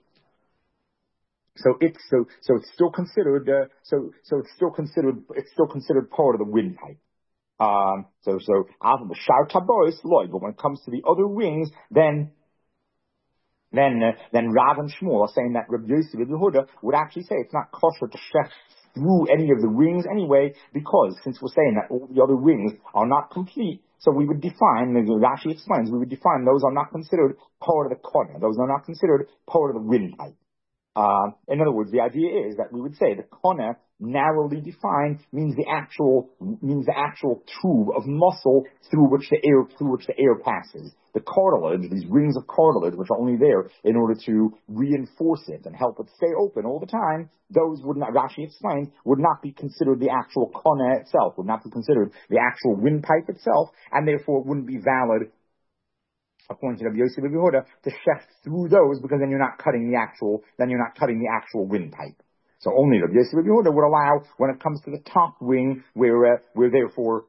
so it's, so, so it's still considered, uh, so, so it's still considered, it's still considered part of the windpipe. Um, so, so, after the Shar Tabois, Lloyd, but when it comes to the other rings, then, Then, uh, then Rav and Shmuel are saying that Rabbi Yossi ben Yehuda would actually say it's not kosher to shecht through any of the rings anyway, because since we're saying that all the other rings are not complete, so we would define, as Rashi explains, we would define those are not considered part of the kona, those are not considered part of the windpipe. Uh, in other words, the idea is that we would say the kona, narrowly defined, means the actual means the actual tube of muscle through which the air through which the air passes. The cartilage, these rings of cartilage, which are only there in order to reinforce it and help it stay open all the time, those would not, Rashi explains, would not be considered the actual kona itself, would not be considered the actual windpipe itself, and therefore wouldn't be valid, according to Rabbi Yossi ben Yehuda, to shecht through those, because then you're not cutting the actual, then you're not cutting the actual windpipe. So only Rabbi Yossi ben Yehuda would allow when it comes to the top ring, where uh, where therefore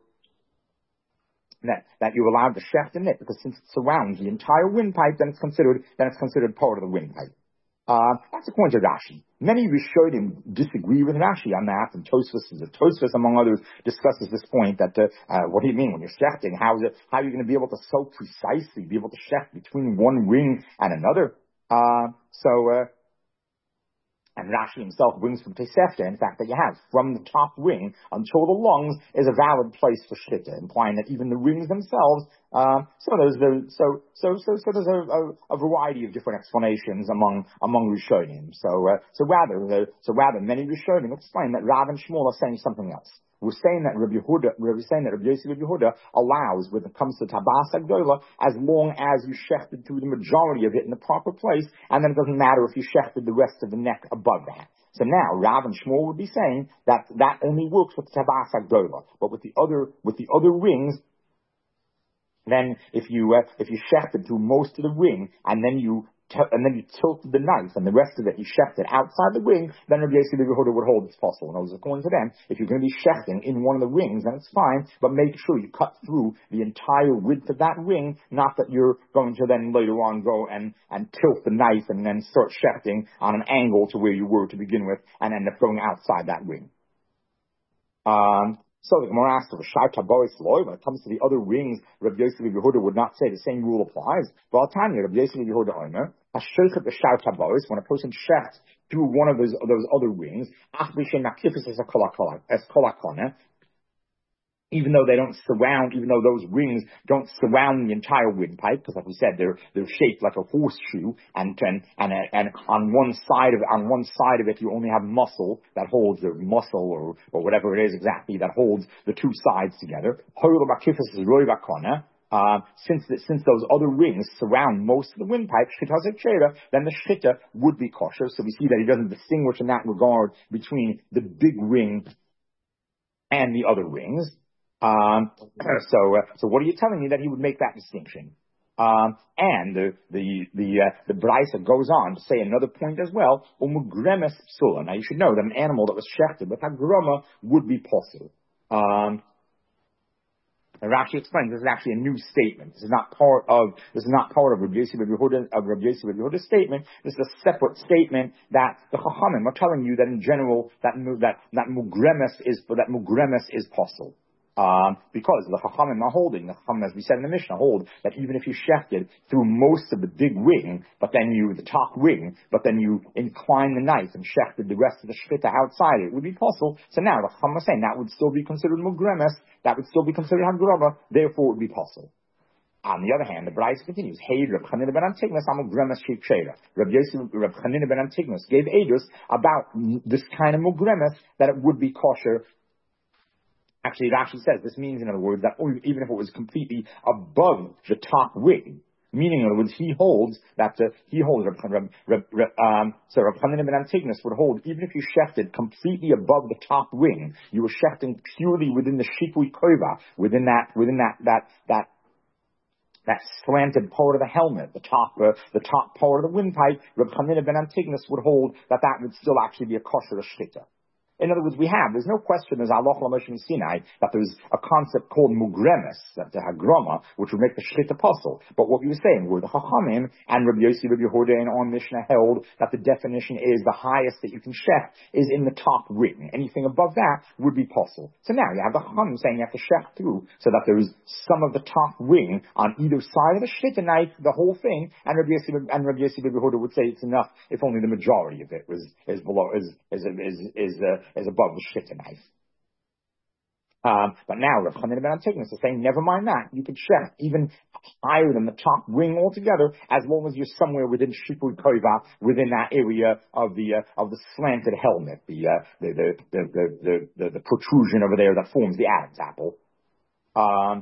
that that you're allowed to shecht in it, because since it surrounds the entire windpipe, then it's considered then it's considered part of the windpipe. Uh, that's according to Rashi. Many Rishonim disagree with Rashi on that, and Tosfos, Tosfos among others, discusses this point that uh, uh, what do you mean when you're shechting? How is it? How are you going to be able to so precisely be able to shecht between one ring and another? Uh, so. Uh, And Rashi himself brings from Tosefta, in fact, that you have from the top ring until the lungs is a valid place for shita, implying that even the rings themselves. Uh, so there's the so so so so there's a, a, a variety of different explanations among among Rishonim. So uh, so rather the, so rather many Rishonim explain that Rav and Shmuel are saying something else. We're saying that Rabbi Yehuda, we're saying that Rabbi Yossi ben Yehuda allows, when it comes to Tabas Agdola, as long as you shechted through the majority of it in the proper place, and then it doesn't matter if you shechted the rest of the neck above that. So now, Rav and Shmuel would be saying that that only works with Tabas Agdola, but with the other, with the other rings, then if you, uh, if you shechted through most of the ring, and then you and then you tilted the knife, and the rest of it you shechted outside the ring, then Rabbi Yossi ben Yehuda would hold it's possible. And I was according to them, if you're going to be shechting in one of the rings, then it's fine, but make sure you cut through the entire width of that ring, not that you're going to then later on go and, and tilt the knife and then start shechting on an angle to where you were to begin with, and end up going outside that ring. Um, So the Gemara asks, when it comes to the other rings, Rabbi Yossi ben Yehuda would not say the same rule applies. V'altanya, Rabbi Yossi ben Yehuda Omer, hashochet b'shar tabois, when a person shechts through one of those, those other rings, ach b'shem nakifis es kol hakona, even though they don't surround, even though those rings don't surround the entire windpipe, because like we said, they're they're shaped like a horseshoe, and and and, and on one side of on one side of it you only have muscle that holds the muscle or or whatever it is exactly that holds the two sides together. Uh, since the, since those other rings surround most of the windpipe, then the shchita would be kosher. So we see that he doesn't distinguish in that regard between the big ring and the other rings. Um, so, uh, so what are you telling me that he would make that distinction? Um, and the the the uh, the Braisa goes on to say another point as well. Umugremes psula. Now you should know that an animal that was shechted with hagroma would be possible. Um, And Rashi explains this is actually a new statement. This is not part of this is not part of Rabbi Yossi Rabbi Yehuda of Rabbi Yossi Rabbi Yehuda's statement. This is a separate statement that the Chachamim are telling you that in general that that that mugremes is that mugremes is possible. Um, because the Chachamim are holding, the Chachamim, as we said in the Mishnah, hold that even if you shechted through most of the big wing, but then you, the top wing, but then you incline the knife and shechted the rest of the shchita outside, it would be possible. So now the Chachamim are saying that would still be considered mugremes, that would still be considered hagroma, therefore it would be possible. On the other hand, the Braisa continues, Hey, Reb Chanina ben Antigonus, amugremes sheep sheda. Reb Yosef, Reb Chanina ben Antigonus gave edus about this kind of mugremes, that it would be kosher. Actually, Rashi says this means, in other words, that even if it was completely above the top wing, meaning, in other words, he holds that uh, he holds Reb, Reb, Reb, um, so Reb Chanina ben Antigonus would hold even if you shechted completely above the top wing, you were shechting purely within the shipui kova, within that, within that, that, that. That slanted part of the helmet, the top, uh, the top part of the windpipe, Reb Chanina ben Antigonus would hold that that would still actually be a kosher shchita. In other words, we have, there's no question, there's Allah Moshe Sinai, that there's a concept called mugremes, that the hagroma, which would make the shchita possible. But what we were saying were the Chachamim and Rabbi Yossi, Rabbi Yehuda, and on Mishnah held that the definition is the highest that you can shech is in the top ring. Anything above that would be possible. So now you have the Chachamim saying you have to shech through, so that there is some of the top ring on either side of the shchita knife, the whole thing, and Rabbi Yossi, and Rabbi Yossi, Rabbi Yehuda would say it's enough if only the majority of it was, is below, is, is, is, is, uh, is above the shchita knife. Um, but now Rav Chanina ben Antigonus is saying, never mind that. You could shech even higher than the top ring altogether, as long as you're somewhere within shipui kova, within that area of the uh, of the slanted helmet, the, uh, the, the, the, the, the, the protrusion over there that forms the Adam's apple. Um,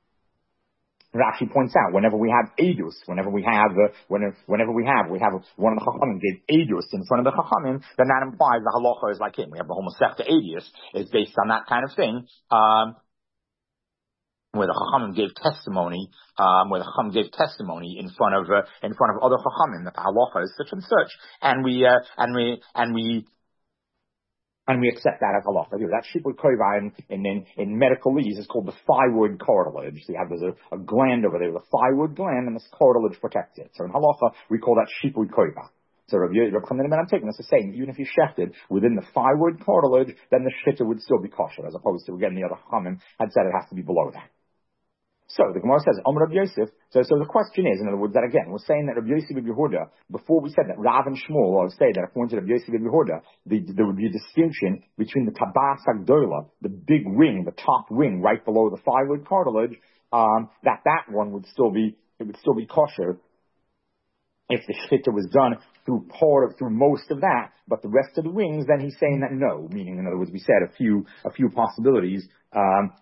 Rashi points out, whenever we have edus, whenever we have, uh, whenever, whenever we have, we have one of the Chachamim gave edus in front of the Chachamim, then that implies the halacha is like him. We have the whole Masechta edus is based on that kind of thing, um, where the Chachamim gave testimony, um, where the Chachamim gave testimony in front of, uh, in front of other Chachamim that the halacha is such and such, and we, uh, and we, and we, And we accept that as halacha. That shipui kova in, in, in, in medical lease is called the thyroid cartilage. So you have there's a, a gland over there, the thyroid gland, and this cartilage protects it. So in halacha, we call that shipui kova. So Rabbi Chanina ben Antigonus is saying, even if you shechted within the thyroid cartilage, then the shchita would still be kosher, as opposed to, again, the other Chachamim had said it has to be below that. So the Gemara says, Om Rabbi Yosef. So, so the question is, in other words, that again, we're saying that Rabbi Yosef Rabbi Yehuda, before we said that Rav and Shmuel, or say that according to Rabbi Yosef Rabbi Yehuda, the, there would be a distinction between the tabas hagdola, the big ring, the top ring right below the thyroid cartilage, um, that that one would still be, it would still be kosher if the shchita was done through part of, through most of that, but the rest of the wings, then he's saying that no, meaning, in other words, we said a few, a few possibilities, um,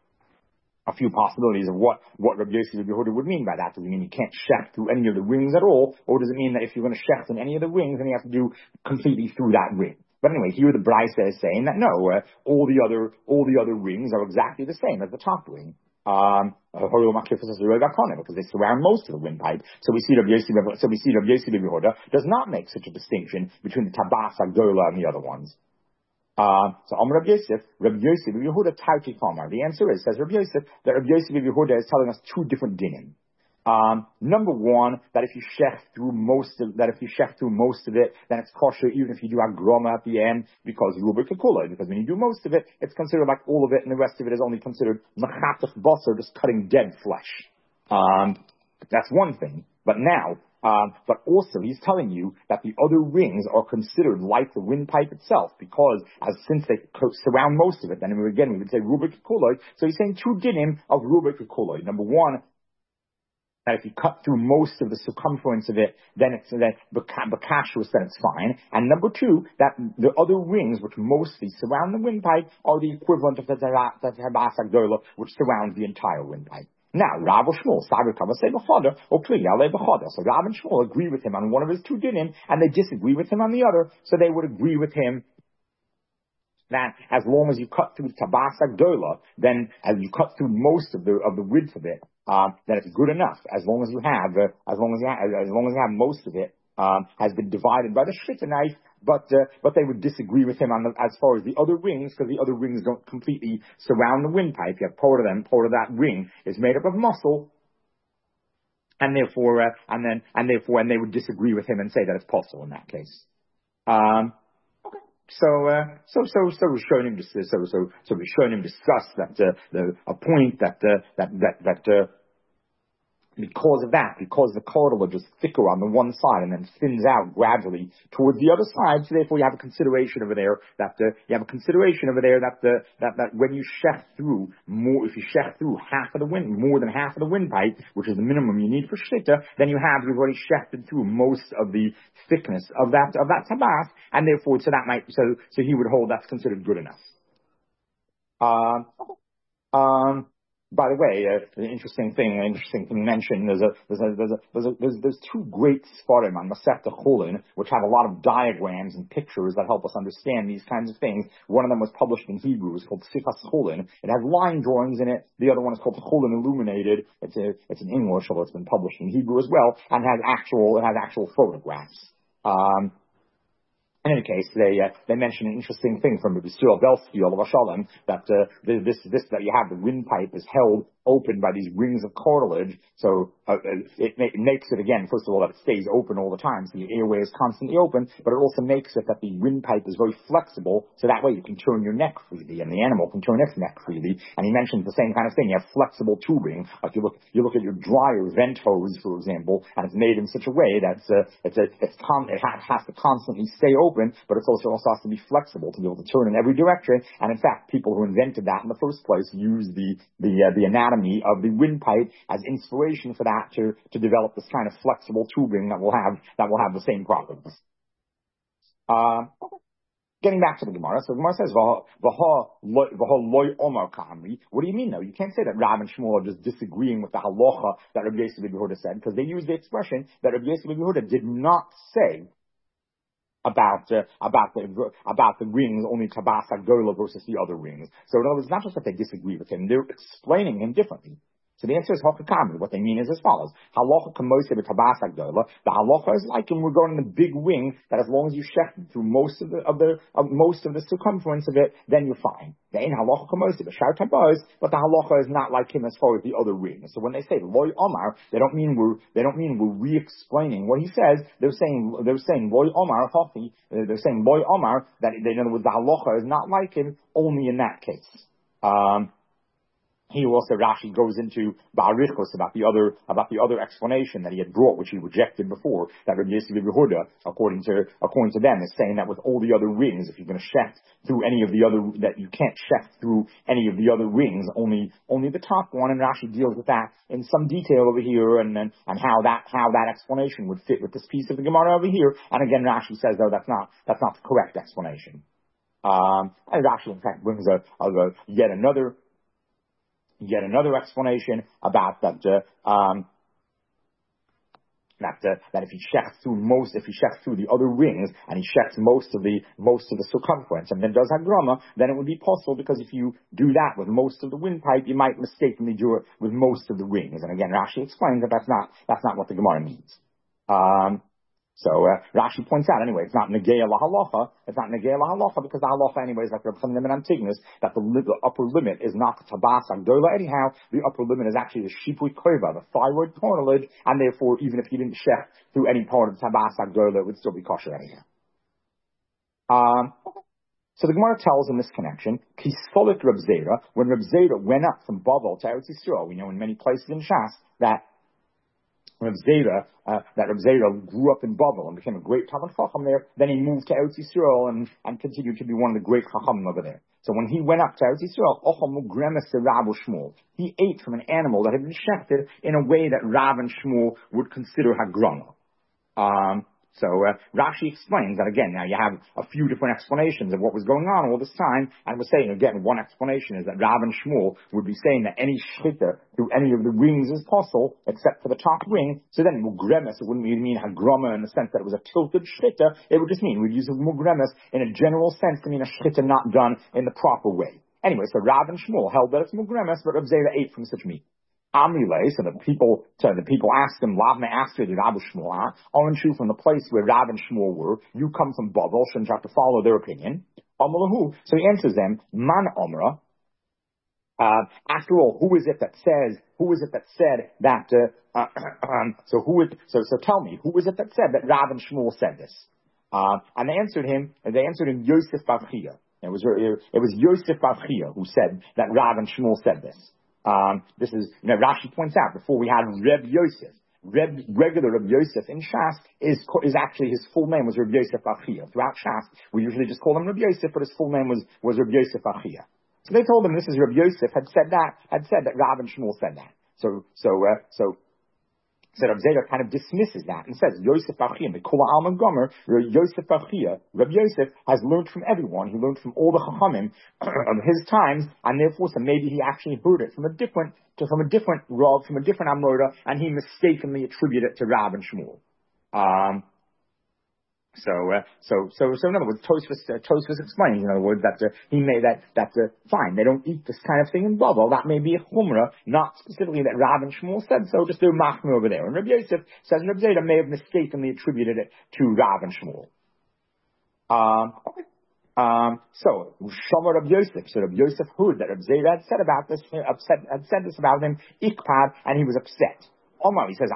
a few possibilities of what, what Rabbi Yossi Rabbi Yehuda would mean by that. Does it mean you can't shech through any of the rings at all? Or does it mean that if you're going to shech in any of the rings, then you have to do completely through that ring? But anyway, here the Braisa is saying that no, uh, all the other, all the other rings are exactly the same as the top ring. Um, because they surround most of the windpipe. So we see Rabbi Yossi, so we see Rabbi Yossi Rabbi Yehuda does not make such a distinction between the tabas hagdola and the other ones. Uh, so Om Rabbi Yosef, Rabbi Yosef, Rabbi Yehuda, Tauti Kamar. The answer is, says Rabbi Yosef, that Rabbi Yosef, Rabbi Yehuda is telling us two different dinim. Um, number one, that if you shech through most of, that if you shech through most of it, then it's kosher even if you do agroma at the end, because rubik kula, because when you do most of it, it's considered like all of it, and the rest of it is only considered machatach basar, just cutting dead flesh. Um, that's one thing. But now, Um, but also, he's telling you that the other rings are considered like the windpipe itself, because as since they surround most of it, then again we would say rubik kuloi. So he's saying two dinim of rubik kuloi. Number one, that if you cut through most of the circumference of it, then it's then bakashus, then it's fine. And number two, that the other rings which mostly surround the windpipe are the equivalent of the tabas hagdola, which surrounds the entire windpipe. Now, Rav or Shmuel, Sagar Kavasei B'choda, or Kliyale B'choda. So Rav and Shmuel agree with him on one of his two dinim, and they disagree with him on the other, so they would agree with him that as long as you cut through Tabas Agdola, then as you cut through most of the of the width of it, uh, that it's good enough. As long as you have, uh, as long as you have, as long as you have most of it um, has been divided by the shita knife. But uh, but they would disagree with him on the, as far as the other rings, because the other rings don't completely surround the windpipe. You have part of them, part of that ring is made up of muscle, and therefore, uh, and then and therefore, and they would disagree with him and say that it's possible in that case. Um, So, uh, so, so, so Rishonim, so, so, so Rishonim discussed that, uh, the, a point that, uh, that, that, that, uh, because of that, because the cartilage is thicker on the one side and then thins out gradually towards the other side, so therefore you have a consideration over there that, uh, you have a consideration over there that, uh, that, that when you shech through more, if you shech through half of the wind, more than half of the windpipe, which is the minimum you need for shita, then you have, you've already shechted through most of the thickness of that, of that tabas, and therefore, so that might, so, so he would hold that's considered good enough. Um, um, By the way, uh, an interesting thing, an interesting thing mentioned, there's a, there's a, there's a, there's a, there's, there's two great Sfarim on Masechta Chulin, which have a lot of diagrams and pictures that help us understand these kinds of things. One of them was published in Hebrew. It's called Sifas Chulin. It has line drawings in it. The other one is called Chulin Illuminated. It's a, it's in English, although it's been published in Hebrew as well, and has actual, it has actual photographs. Um, In any case, they uh, they mention an interesting thing from Rabbi Yisrael Belsky, Olav Shalom, that uh, this this that you have the windpipe is held open by these rings of cartilage, so uh, it, it makes it again. First of all, that it stays open all the time, so the airway is constantly open. But it also makes it that the windpipe is very flexible, so that way you can turn your neck freely, and the animal can turn its neck freely. And he mentions the same kind of thing. You have flexible tubing. Like you look you look at your dryer vent hose, for example, and it's made in such a way that uh, it's a it's con- it has, has to constantly stay open, but it's also also has to be flexible to be able to turn in every direction. And in fact, people who invented that in the first place used the the uh, the anatomy of the windpipe as inspiration for that to to develop this kind of flexible tubing that will have that will have the same properties. Uh, Getting back to the Gemara, so the Gemara says, "V'ha loy omar ka'amri." What do you mean, though? You can't say that Rav and Shmuel are just disagreeing with the halacha that Rabbi Yosef ben Yehuda said, because they use the expression that Rabbi Yosef ben Yehuda did not say about uh, about the about the rings, only Tabas Agdola versus the other rings. So in other words, it's not just that they disagree with him; they're explaining him differently. So the answer is Hokakami. What they mean is as follows: Halacha kamoseh b'Tabas Agdola. The halacha is like when we're going in the big wing, that as long as you shech through most of the of the of most of the circumference of it, then you're fine. They ain't halacha kamoseh b'Shar Tabaz, but the halacha is not like him as far as the other rings. So when they say loy omar, they don't mean we're they don't mean we're re-explaining what he says. They're saying they're saying loy omar hachi. They're saying loy omar that they in other words the halacha is not like him only in that case. Um, Here also Rashi goes into Ba'arichos about the other about the other explanation that he had brought, which he rejected before. That Rabbi Yosef ben Yehuda, according to according to them, is saying that with all the other rings, if you're going to shecht through any of the other, that you can't shecht through any of the other rings, only only the top one. And Rashi deals with that in some detail over here, and and, and how that how that explanation would fit with this piece of the Gemara over here. And again, Rashi says though that's not that's not the correct explanation. Um, and Rashi in fact brings a, a, a yet another. Yet another explanation about that, uh, um, that, uh, that if he checks through most, if he checks through the other rings, and he checks most of the, most of the circumference, and then does Hagrama, then it would be possible, because if you do that with most of the windpipe, you might mistakenly do it with most of the rings. And again, Rashi explains that that's not, that's not what the Gemara means. Um, So uh, Rashi points out anyway, it's not negei la halacha. It's not negei la halacha because the halacha anyway is like Reb Chanan ben Antigonus, that the, the upper limit is not the tabas agdola anyhow. The upper limit is actually the shipui koiva, the thyroid cartilage, and therefore even if you didn't shech through any part of the tabas agdola, it would still be kosher anyhow. Um, so the Gemara tells in this connection, Kisfolik Reb Zera, when Reb Zera went up from Bavel to Eretz Yisrael, we know in many places in Shas that Reb Zera, uh, that Reb Zera grew up in Bavel and became a great Talmud Chacham there. Then he moved to Eretz Yisrael and, and continued to be one of the great Chachamim over there. So when he went up to Eretz Yisrael, Shmuel, he ate from an animal that had been shechted in a way that Rav and Shmuel would consider Hagrama. Um, So uh, Rashi explains that again. Now you have a few different explanations of what was going on all this time, and we're saying again one explanation is that Rav and Shmuel would be saying that any shchita through any of the rings is possible except for the top ring. So then mugremes, it wouldn't mean hagrama in the sense that it was a tilted shchita. It would just mean we'd use mugremes in a general sense to mean a shchita not done in the proper way. Anyway, so Rav and Shmuel held that it's mugremes, but Reb Zera ate from such meat. Amrile, so the people, so the people asked him, Lavna asked you, Rav Shmuel, aren't you from the place where Rav and Shmuel were? You come from Bavel, shouldn't you have to follow their opinion? Amalahu, so he answers them, Man Omra. Uh, after all, who is it that says, who is it that said that, uh, uh, um, so who is, so, so tell me, who is it that said that Rav and Shmuel said this? Uh, and they answered him, and they answered him, Yosef Bar Chia. It was, it was Yosef Bar Chia who said that Rav and Shmuel said this. Um, this is, you know, Rashi points out, before we had Reb Yosef, Reb, regular Reb Yosef in Shas is, is actually, his full name was Reb Yosef Achia. Throughout Shas, we usually just call him Reb Yosef, but his full name was, was Reb Yosef Achia. So they told him this is Reb Yosef had said that, had said that Rav and Shmuel said that. So, so, uh, so, So Reb Zera kind of dismisses that and says, Yosef Achia, the Kula Alman Gomer, Yosef Achia, Reb Yosef has learned from everyone. He learned from all the Chachamim of his times, and therefore, so maybe he actually heard it from a different, to, from a different Rav, from a different Amoda, and he mistakenly attributed it to Rav and Shmuel. Um, So, uh, so, so, so in other words, Tosfos, uh, Tosfos explains, in other words, that uh, he made that, that, uh, fine, they don't eat this kind of thing in Bavel. That may be a chumrah, not specifically that Rav and Shmuel said so, just do machmir over there. And Rabbi Yosef says Rabbi Zera may have mistakenly attributed it to Rav and Shmuel. Um, okay. Um, so, Shomer Rabbi Yosef, so Rabbi Yosef heard that Rabbi Zera had said about this, upset, had said this about him, ikpad, and he was upset. Omar, he says,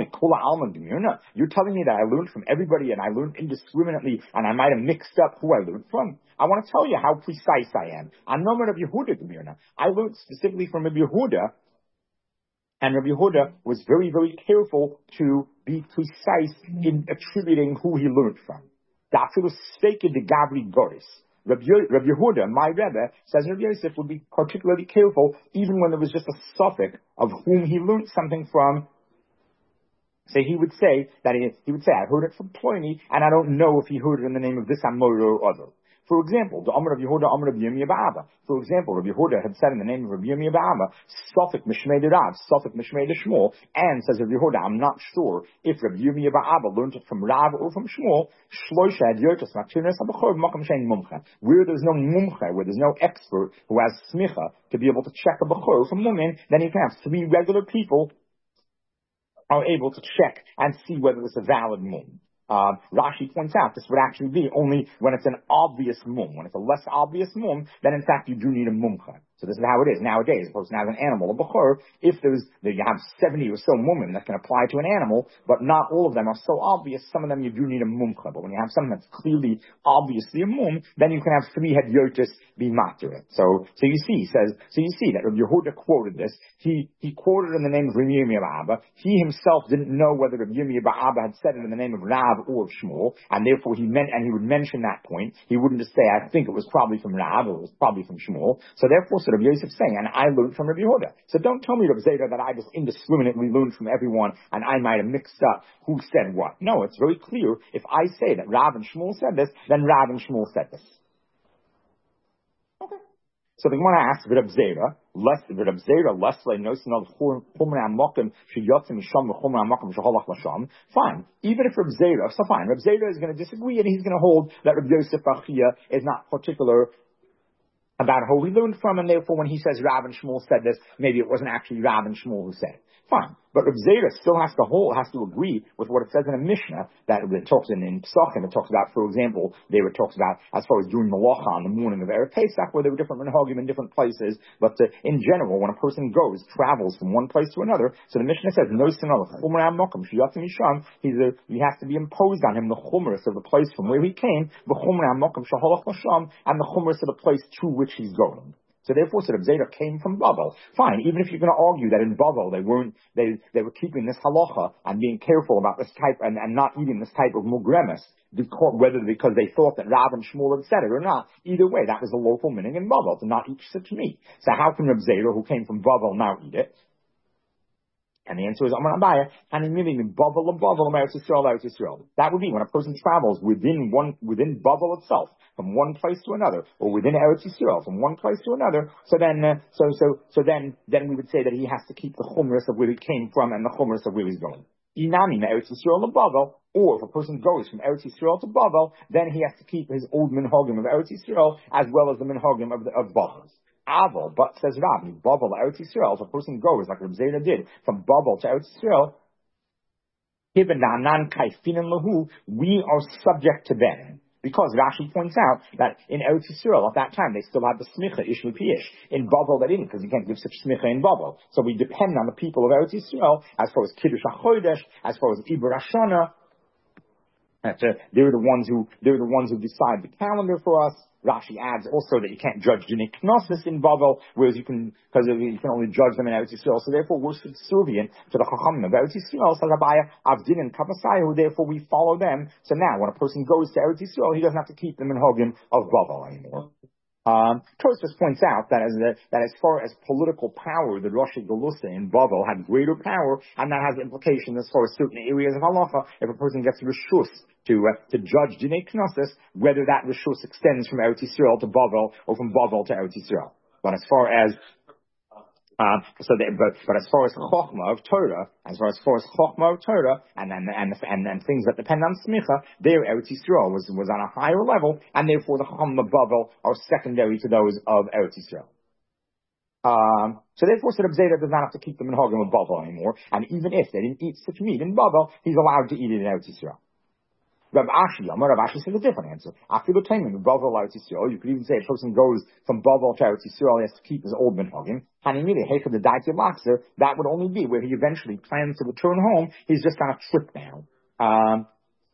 you're telling me that I learned from everybody and I learned indiscriminately and I might have mixed up who I learned from. I want to tell you how precise I am. I'm no Rabbi Yehuda Gemirna. I learned specifically from Rabbi Yehuda, and Rabbi Yehuda was very, very careful to be precise in attributing who he learned from. Dafilu Steike de Gabri Goris. Rabbi Yehuda, my Rebbe, says Rabbi Yosef would be particularly careful even when there was just a suffix of whom he learned something from. So he would say that he, he would say, I heard it from Pliny, and I don't know if he heard it in the name of this Amor or other. For example, the Amr of Yehuda, Amr of Yirmiyah Ba'aba. For example, Rabbi Yehuda had said in the name of Rabbi Yirmiyah Ba'aba, Sofik Mishmei de Rav, Sofik Mishmei de Shmuel, and says Rabbi Yehuda, I'm not sure if Rabbi Yirmiyah Ba'aba learned it from Rav or from Shmuel, Shloisha Adyotis Matiris HaBachor Makam Shein Mumcha, where there's no Mumcha, where there's no expert who has Smicha to be able to check a Bachor from Mumin, then you can have three regular people are able to check and see whether it's a valid Mum. Uh, Rashi points out this would actually be only when it's an obvious mum. When it's a less obvious mum, then in fact you do need a mumcha. So this is how it is nowadays. A person has an animal, a bachur. If there's, you have seventy or so mumim that can apply to an animal, but not all of them are so obvious. Some of them you do need a mumcha. But when you have something that's clearly, obviously a mum, then you can have three hedyotis be matir. So, so you see, he says, so you see that Rabbi Yehuda quoted this. He, he quoted in the name of Rabbi Yirmiyah Ba'aba. He himself didn't know whether Rabbi Yirmiyah Ba'aba had said it in the name of Rav or of Shmuel, and therefore he meant, and he would mention that point. He wouldn't just say, I think it was probably from Rav, or it was probably from Shmuel. So therefore, so Rabbi Yosef saying, and I learned from Rabbi Yehuda. So don't tell me, Rabbi Zera, that I just indiscriminately learned from everyone, and I might have mixed up who said what. No, it's very clear. If I say that Rav and Shmuel said this, then Rav and Shmuel said this. Okay. So the Gemara asks Rabbi Zera, less Rabbi Zera, less like no sinal chumrei amokim sheyotzim misham v'chumrei amokim sheholach lasham. Fine. Even if Rabbi Zera, so fine. Rabbi Zera is going to disagree, and he's going to hold that Rabbi Yosef Achia is not particular about who he learned from, and therefore when he says Rav and Shmuel said this, maybe it wasn't actually Rav and Shmuel who said it. Fine. But Reb Zera still has to hold, has to agree with what it says in a Mishnah that it talks in, in Pesachim. It talks about, for example, there it talks about as far as doing Malacha on the morning of Erev Pesach, where there were different minhagim in different places. But uh, in general, when a person goes, travels from one place to another, so the Mishnah says, no sinalach, he's a, he has to be imposed on him the chumras of the place from where he came, the and the chumras of the place to which he's going. So therefore, so Reb Zera came from Bavel. Fine, even if you're going to argue that in Bavel they weren't, they they were keeping this halacha and being careful about this type and, and not eating this type of mugremes, because, whether because they thought that Rav and Shmuel had said it or not. Either way, that was the local meaning in Bavel to not eat such meat. So how can Reb Zera, who came from Bavel, now eat it? And the answer is Amar Abaya, and in meaning Bavel and Bavel, Eretz Yisrael, Eretz Yisrael. That would be when a person travels within one, within Bavel itself, from one place to another, or within Eretz Yisrael, from one place to another. So then, uh, so so so then, then we would say that he has to keep the chumras of where he came from and the chumras of where he's going. Inami Eretz Yisrael and Bavel, or if a person goes from Eretz Yisrael to Bavel, then he has to keep his old minhagim of Eretz Yisrael as well as the minhagim of the, of Bavel. Aval, but says Rabbi, Bavel Eretz Yisrael, if a person goes like Reb Zera did from Bavel to Eretz Yisrael, we are subject to them. Because Rashi points out that in Eretz Yisrael at that time they still had the smicha ish l'piyish. In Bavel they didn't, because you can't give such smicha in Bavel. So we depend on the people of Eretz Yisrael as far as Kiddush HaChodesh, as far as Iber Hashana. Uh, they're the ones who they're the ones who decide the calendar for us. Rashi adds also that you can't judge Dinei Knossos in Bavel, whereas you can, because you can only judge them in Eretz Yisrael. So therefore, we're subservient to the Chachamim of Eretz Yisrael. So Rabbi Avdin and Kapasayu, therefore we follow them. So now, when a person goes to Eretz Yisrael, he doesn't have to keep them in Hogim of Bavel anymore. Um, Tosfos points out that as the, that as far as political power, the Rosh Galusa in Bavel had greater power, and that has implications as far as certain areas of halacha. If a person gets rishus to uh, to judge Dinei Knossos, whether that rishus extends from Eretz Yisrael to Bavel or from Bavel to Eretz Yisrael. But as far as Um, so, they, but, but as far as Chochmah of Torah, as far as, far as Chochmah of Torah, and and and and, and things that depend on Smicha, their Eretz Yisrael was was on a higher level, and therefore the Chacham of Bavel are secondary to those of Eretz Yisrael. Um, so therefore, Reb Zera does not have to keep them in Hogim of Bavel anymore, and even if they didn't eat such meat in Bavel, he's allowed to eat it in Eretz Yisrael. Rav Ashi, Amar Rav Ashi says a different answer. After the time in Bavel Eretz Yisrael, you could even say a person goes from Bavel to Eretz Yisrael, he has to keep his old minhagim. And immediately, Hecha the Daiti Lakser, that would only be where he eventually plans to return home. He's just on a trip now. Um,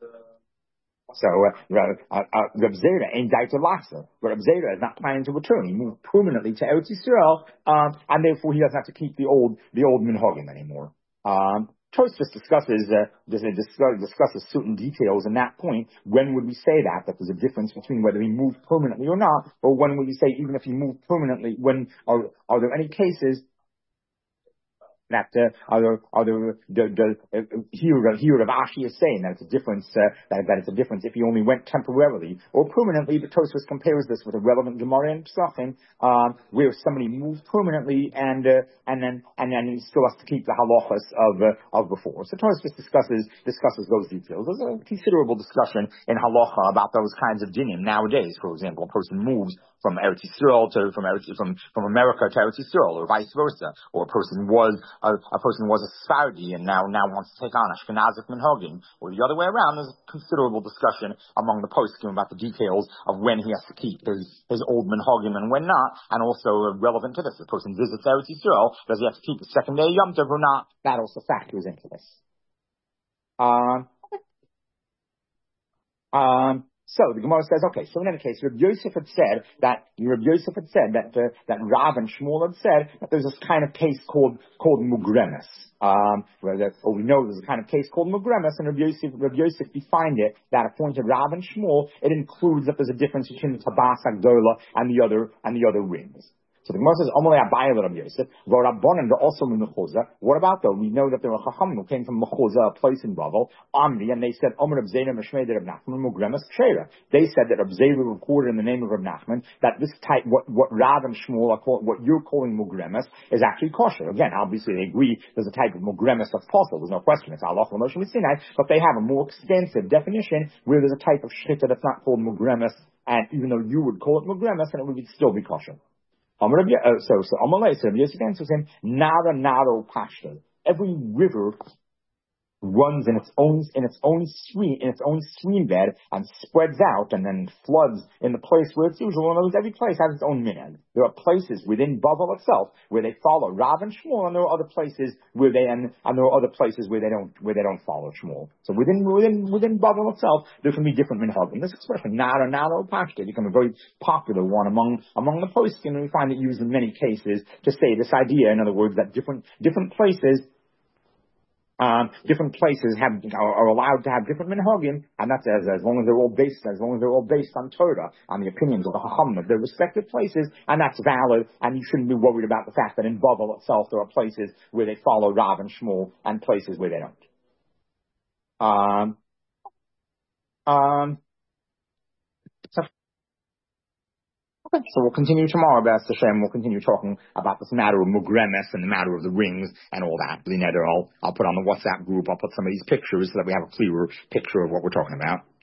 so, uh, Rav uh, uh, Zera ain't Daiti Lakser, but Rav Zera is not planning to return. He moved permanently to Eretz Yisrael, um, and therefore he doesn't have to keep the old the old minhagim anymore. Um, Tosfos discusses uh, discusses certain details in that point. When would we say that that there's a difference between whether he moved permanently or not, or when would we say even if he moved permanently? When are are there any cases that uh, are there are there the, the, uh, here here Rav Ashi is saying that it's a difference uh, that that it's a difference if he only went temporarily or permanently. But Tosfos compares this with a relevant Gemara in Pesachim, um, where somebody moves permanently and uh, and then and then he still has to keep the halachas of uh, of before. So Tosfos discusses discusses those details. There's a considerable discussion in halacha about those kinds of dinim nowadays. For example, a person moves from Eretz Yisrael to from Eretz, from from America to Eretz Yisrael, or vice versa, or a person was a, a person was a Sephardi and now now wants to take on Ashkenazic minhagim, or the other way around. There's considerable discussion among the poskim about the details of when he has to keep his his old minhagim and when not, and also relevant to this. If a person visits Eretz Yisrael, does he have to keep the second day Yom Tov or not? That also factors into this. Um. Um. So the Gemara says, okay, so in any case, Rabbi Yosef had said that, Rabbi Yosef had said that, uh, that Rav and Shmuel had said that there's this kind of case called, called Mugremes. Um, where that, or we know there's a kind of case called Mugremes, and Rabbi Yosef, Rabbi Yosef defined it, that according to Rav and Shmuel, it includes that there's a difference between the Tabas Agdola and the other, and the other rings. So the Gemara says, Amalei Abaye Rabbi Yosef, V'Rabbanan they're also in Mechuza. What about though? We know that there were Chachamim who came from Mechuza, a place in Bavel, Amri, and they said, Omer Reb Zera Meshmei Reb Nachman Mugremes Kshera. They said that Reb Zera recorded in the name of Reb Nachman that this type, what what Rav and Shmuel are called, what you're calling Mugremes, is actually kosher. Again, obviously they agree there's a type of Mugremes that's possible. There's no question. It's Allah Moshe Sinai, but they have a more extensive definition where there's a type of shita that's not called Mugremes, and even though you would call it Mugremes, and it would still be kosher. Um, so, so Amalei said, Yosef answers him, Nara Naro Pashto. Every river runs in its own in its own stream in its own stream bed and spreads out and then floods in the place where it's usual. And every place has its own minhag. There are places within Bavel itself where they follow Rav and Shmuel, and there are other places where they and, and there are other places where they don't where they don't follow Shmuel. So within within within Bavel itself, there can be different minhagim. This expression Nara Naro Pashto become a very popular one among among the poskim, and we find it used in many cases to say this idea. In other words, that different different places Um, different places have are, are allowed to have different minhagim, and that's as, as long as they're all based as long as they're all based on Torah, on the opinions of the Chacham of their respective places, and that's valid. And you shouldn't be worried about the fact that in Bavel itself there are places where they follow Rav and Shmuel, and places where they don't. Um, um, so Okay, so we'll continue tomorrow, B'ez Hashem. We'll continue talking about this matter of Mugremes and the matter of the rings and all that. B'li neder, I'll, I'll put on the WhatsApp group, I'll put some of these pictures so that we have a clearer picture of what we're talking about.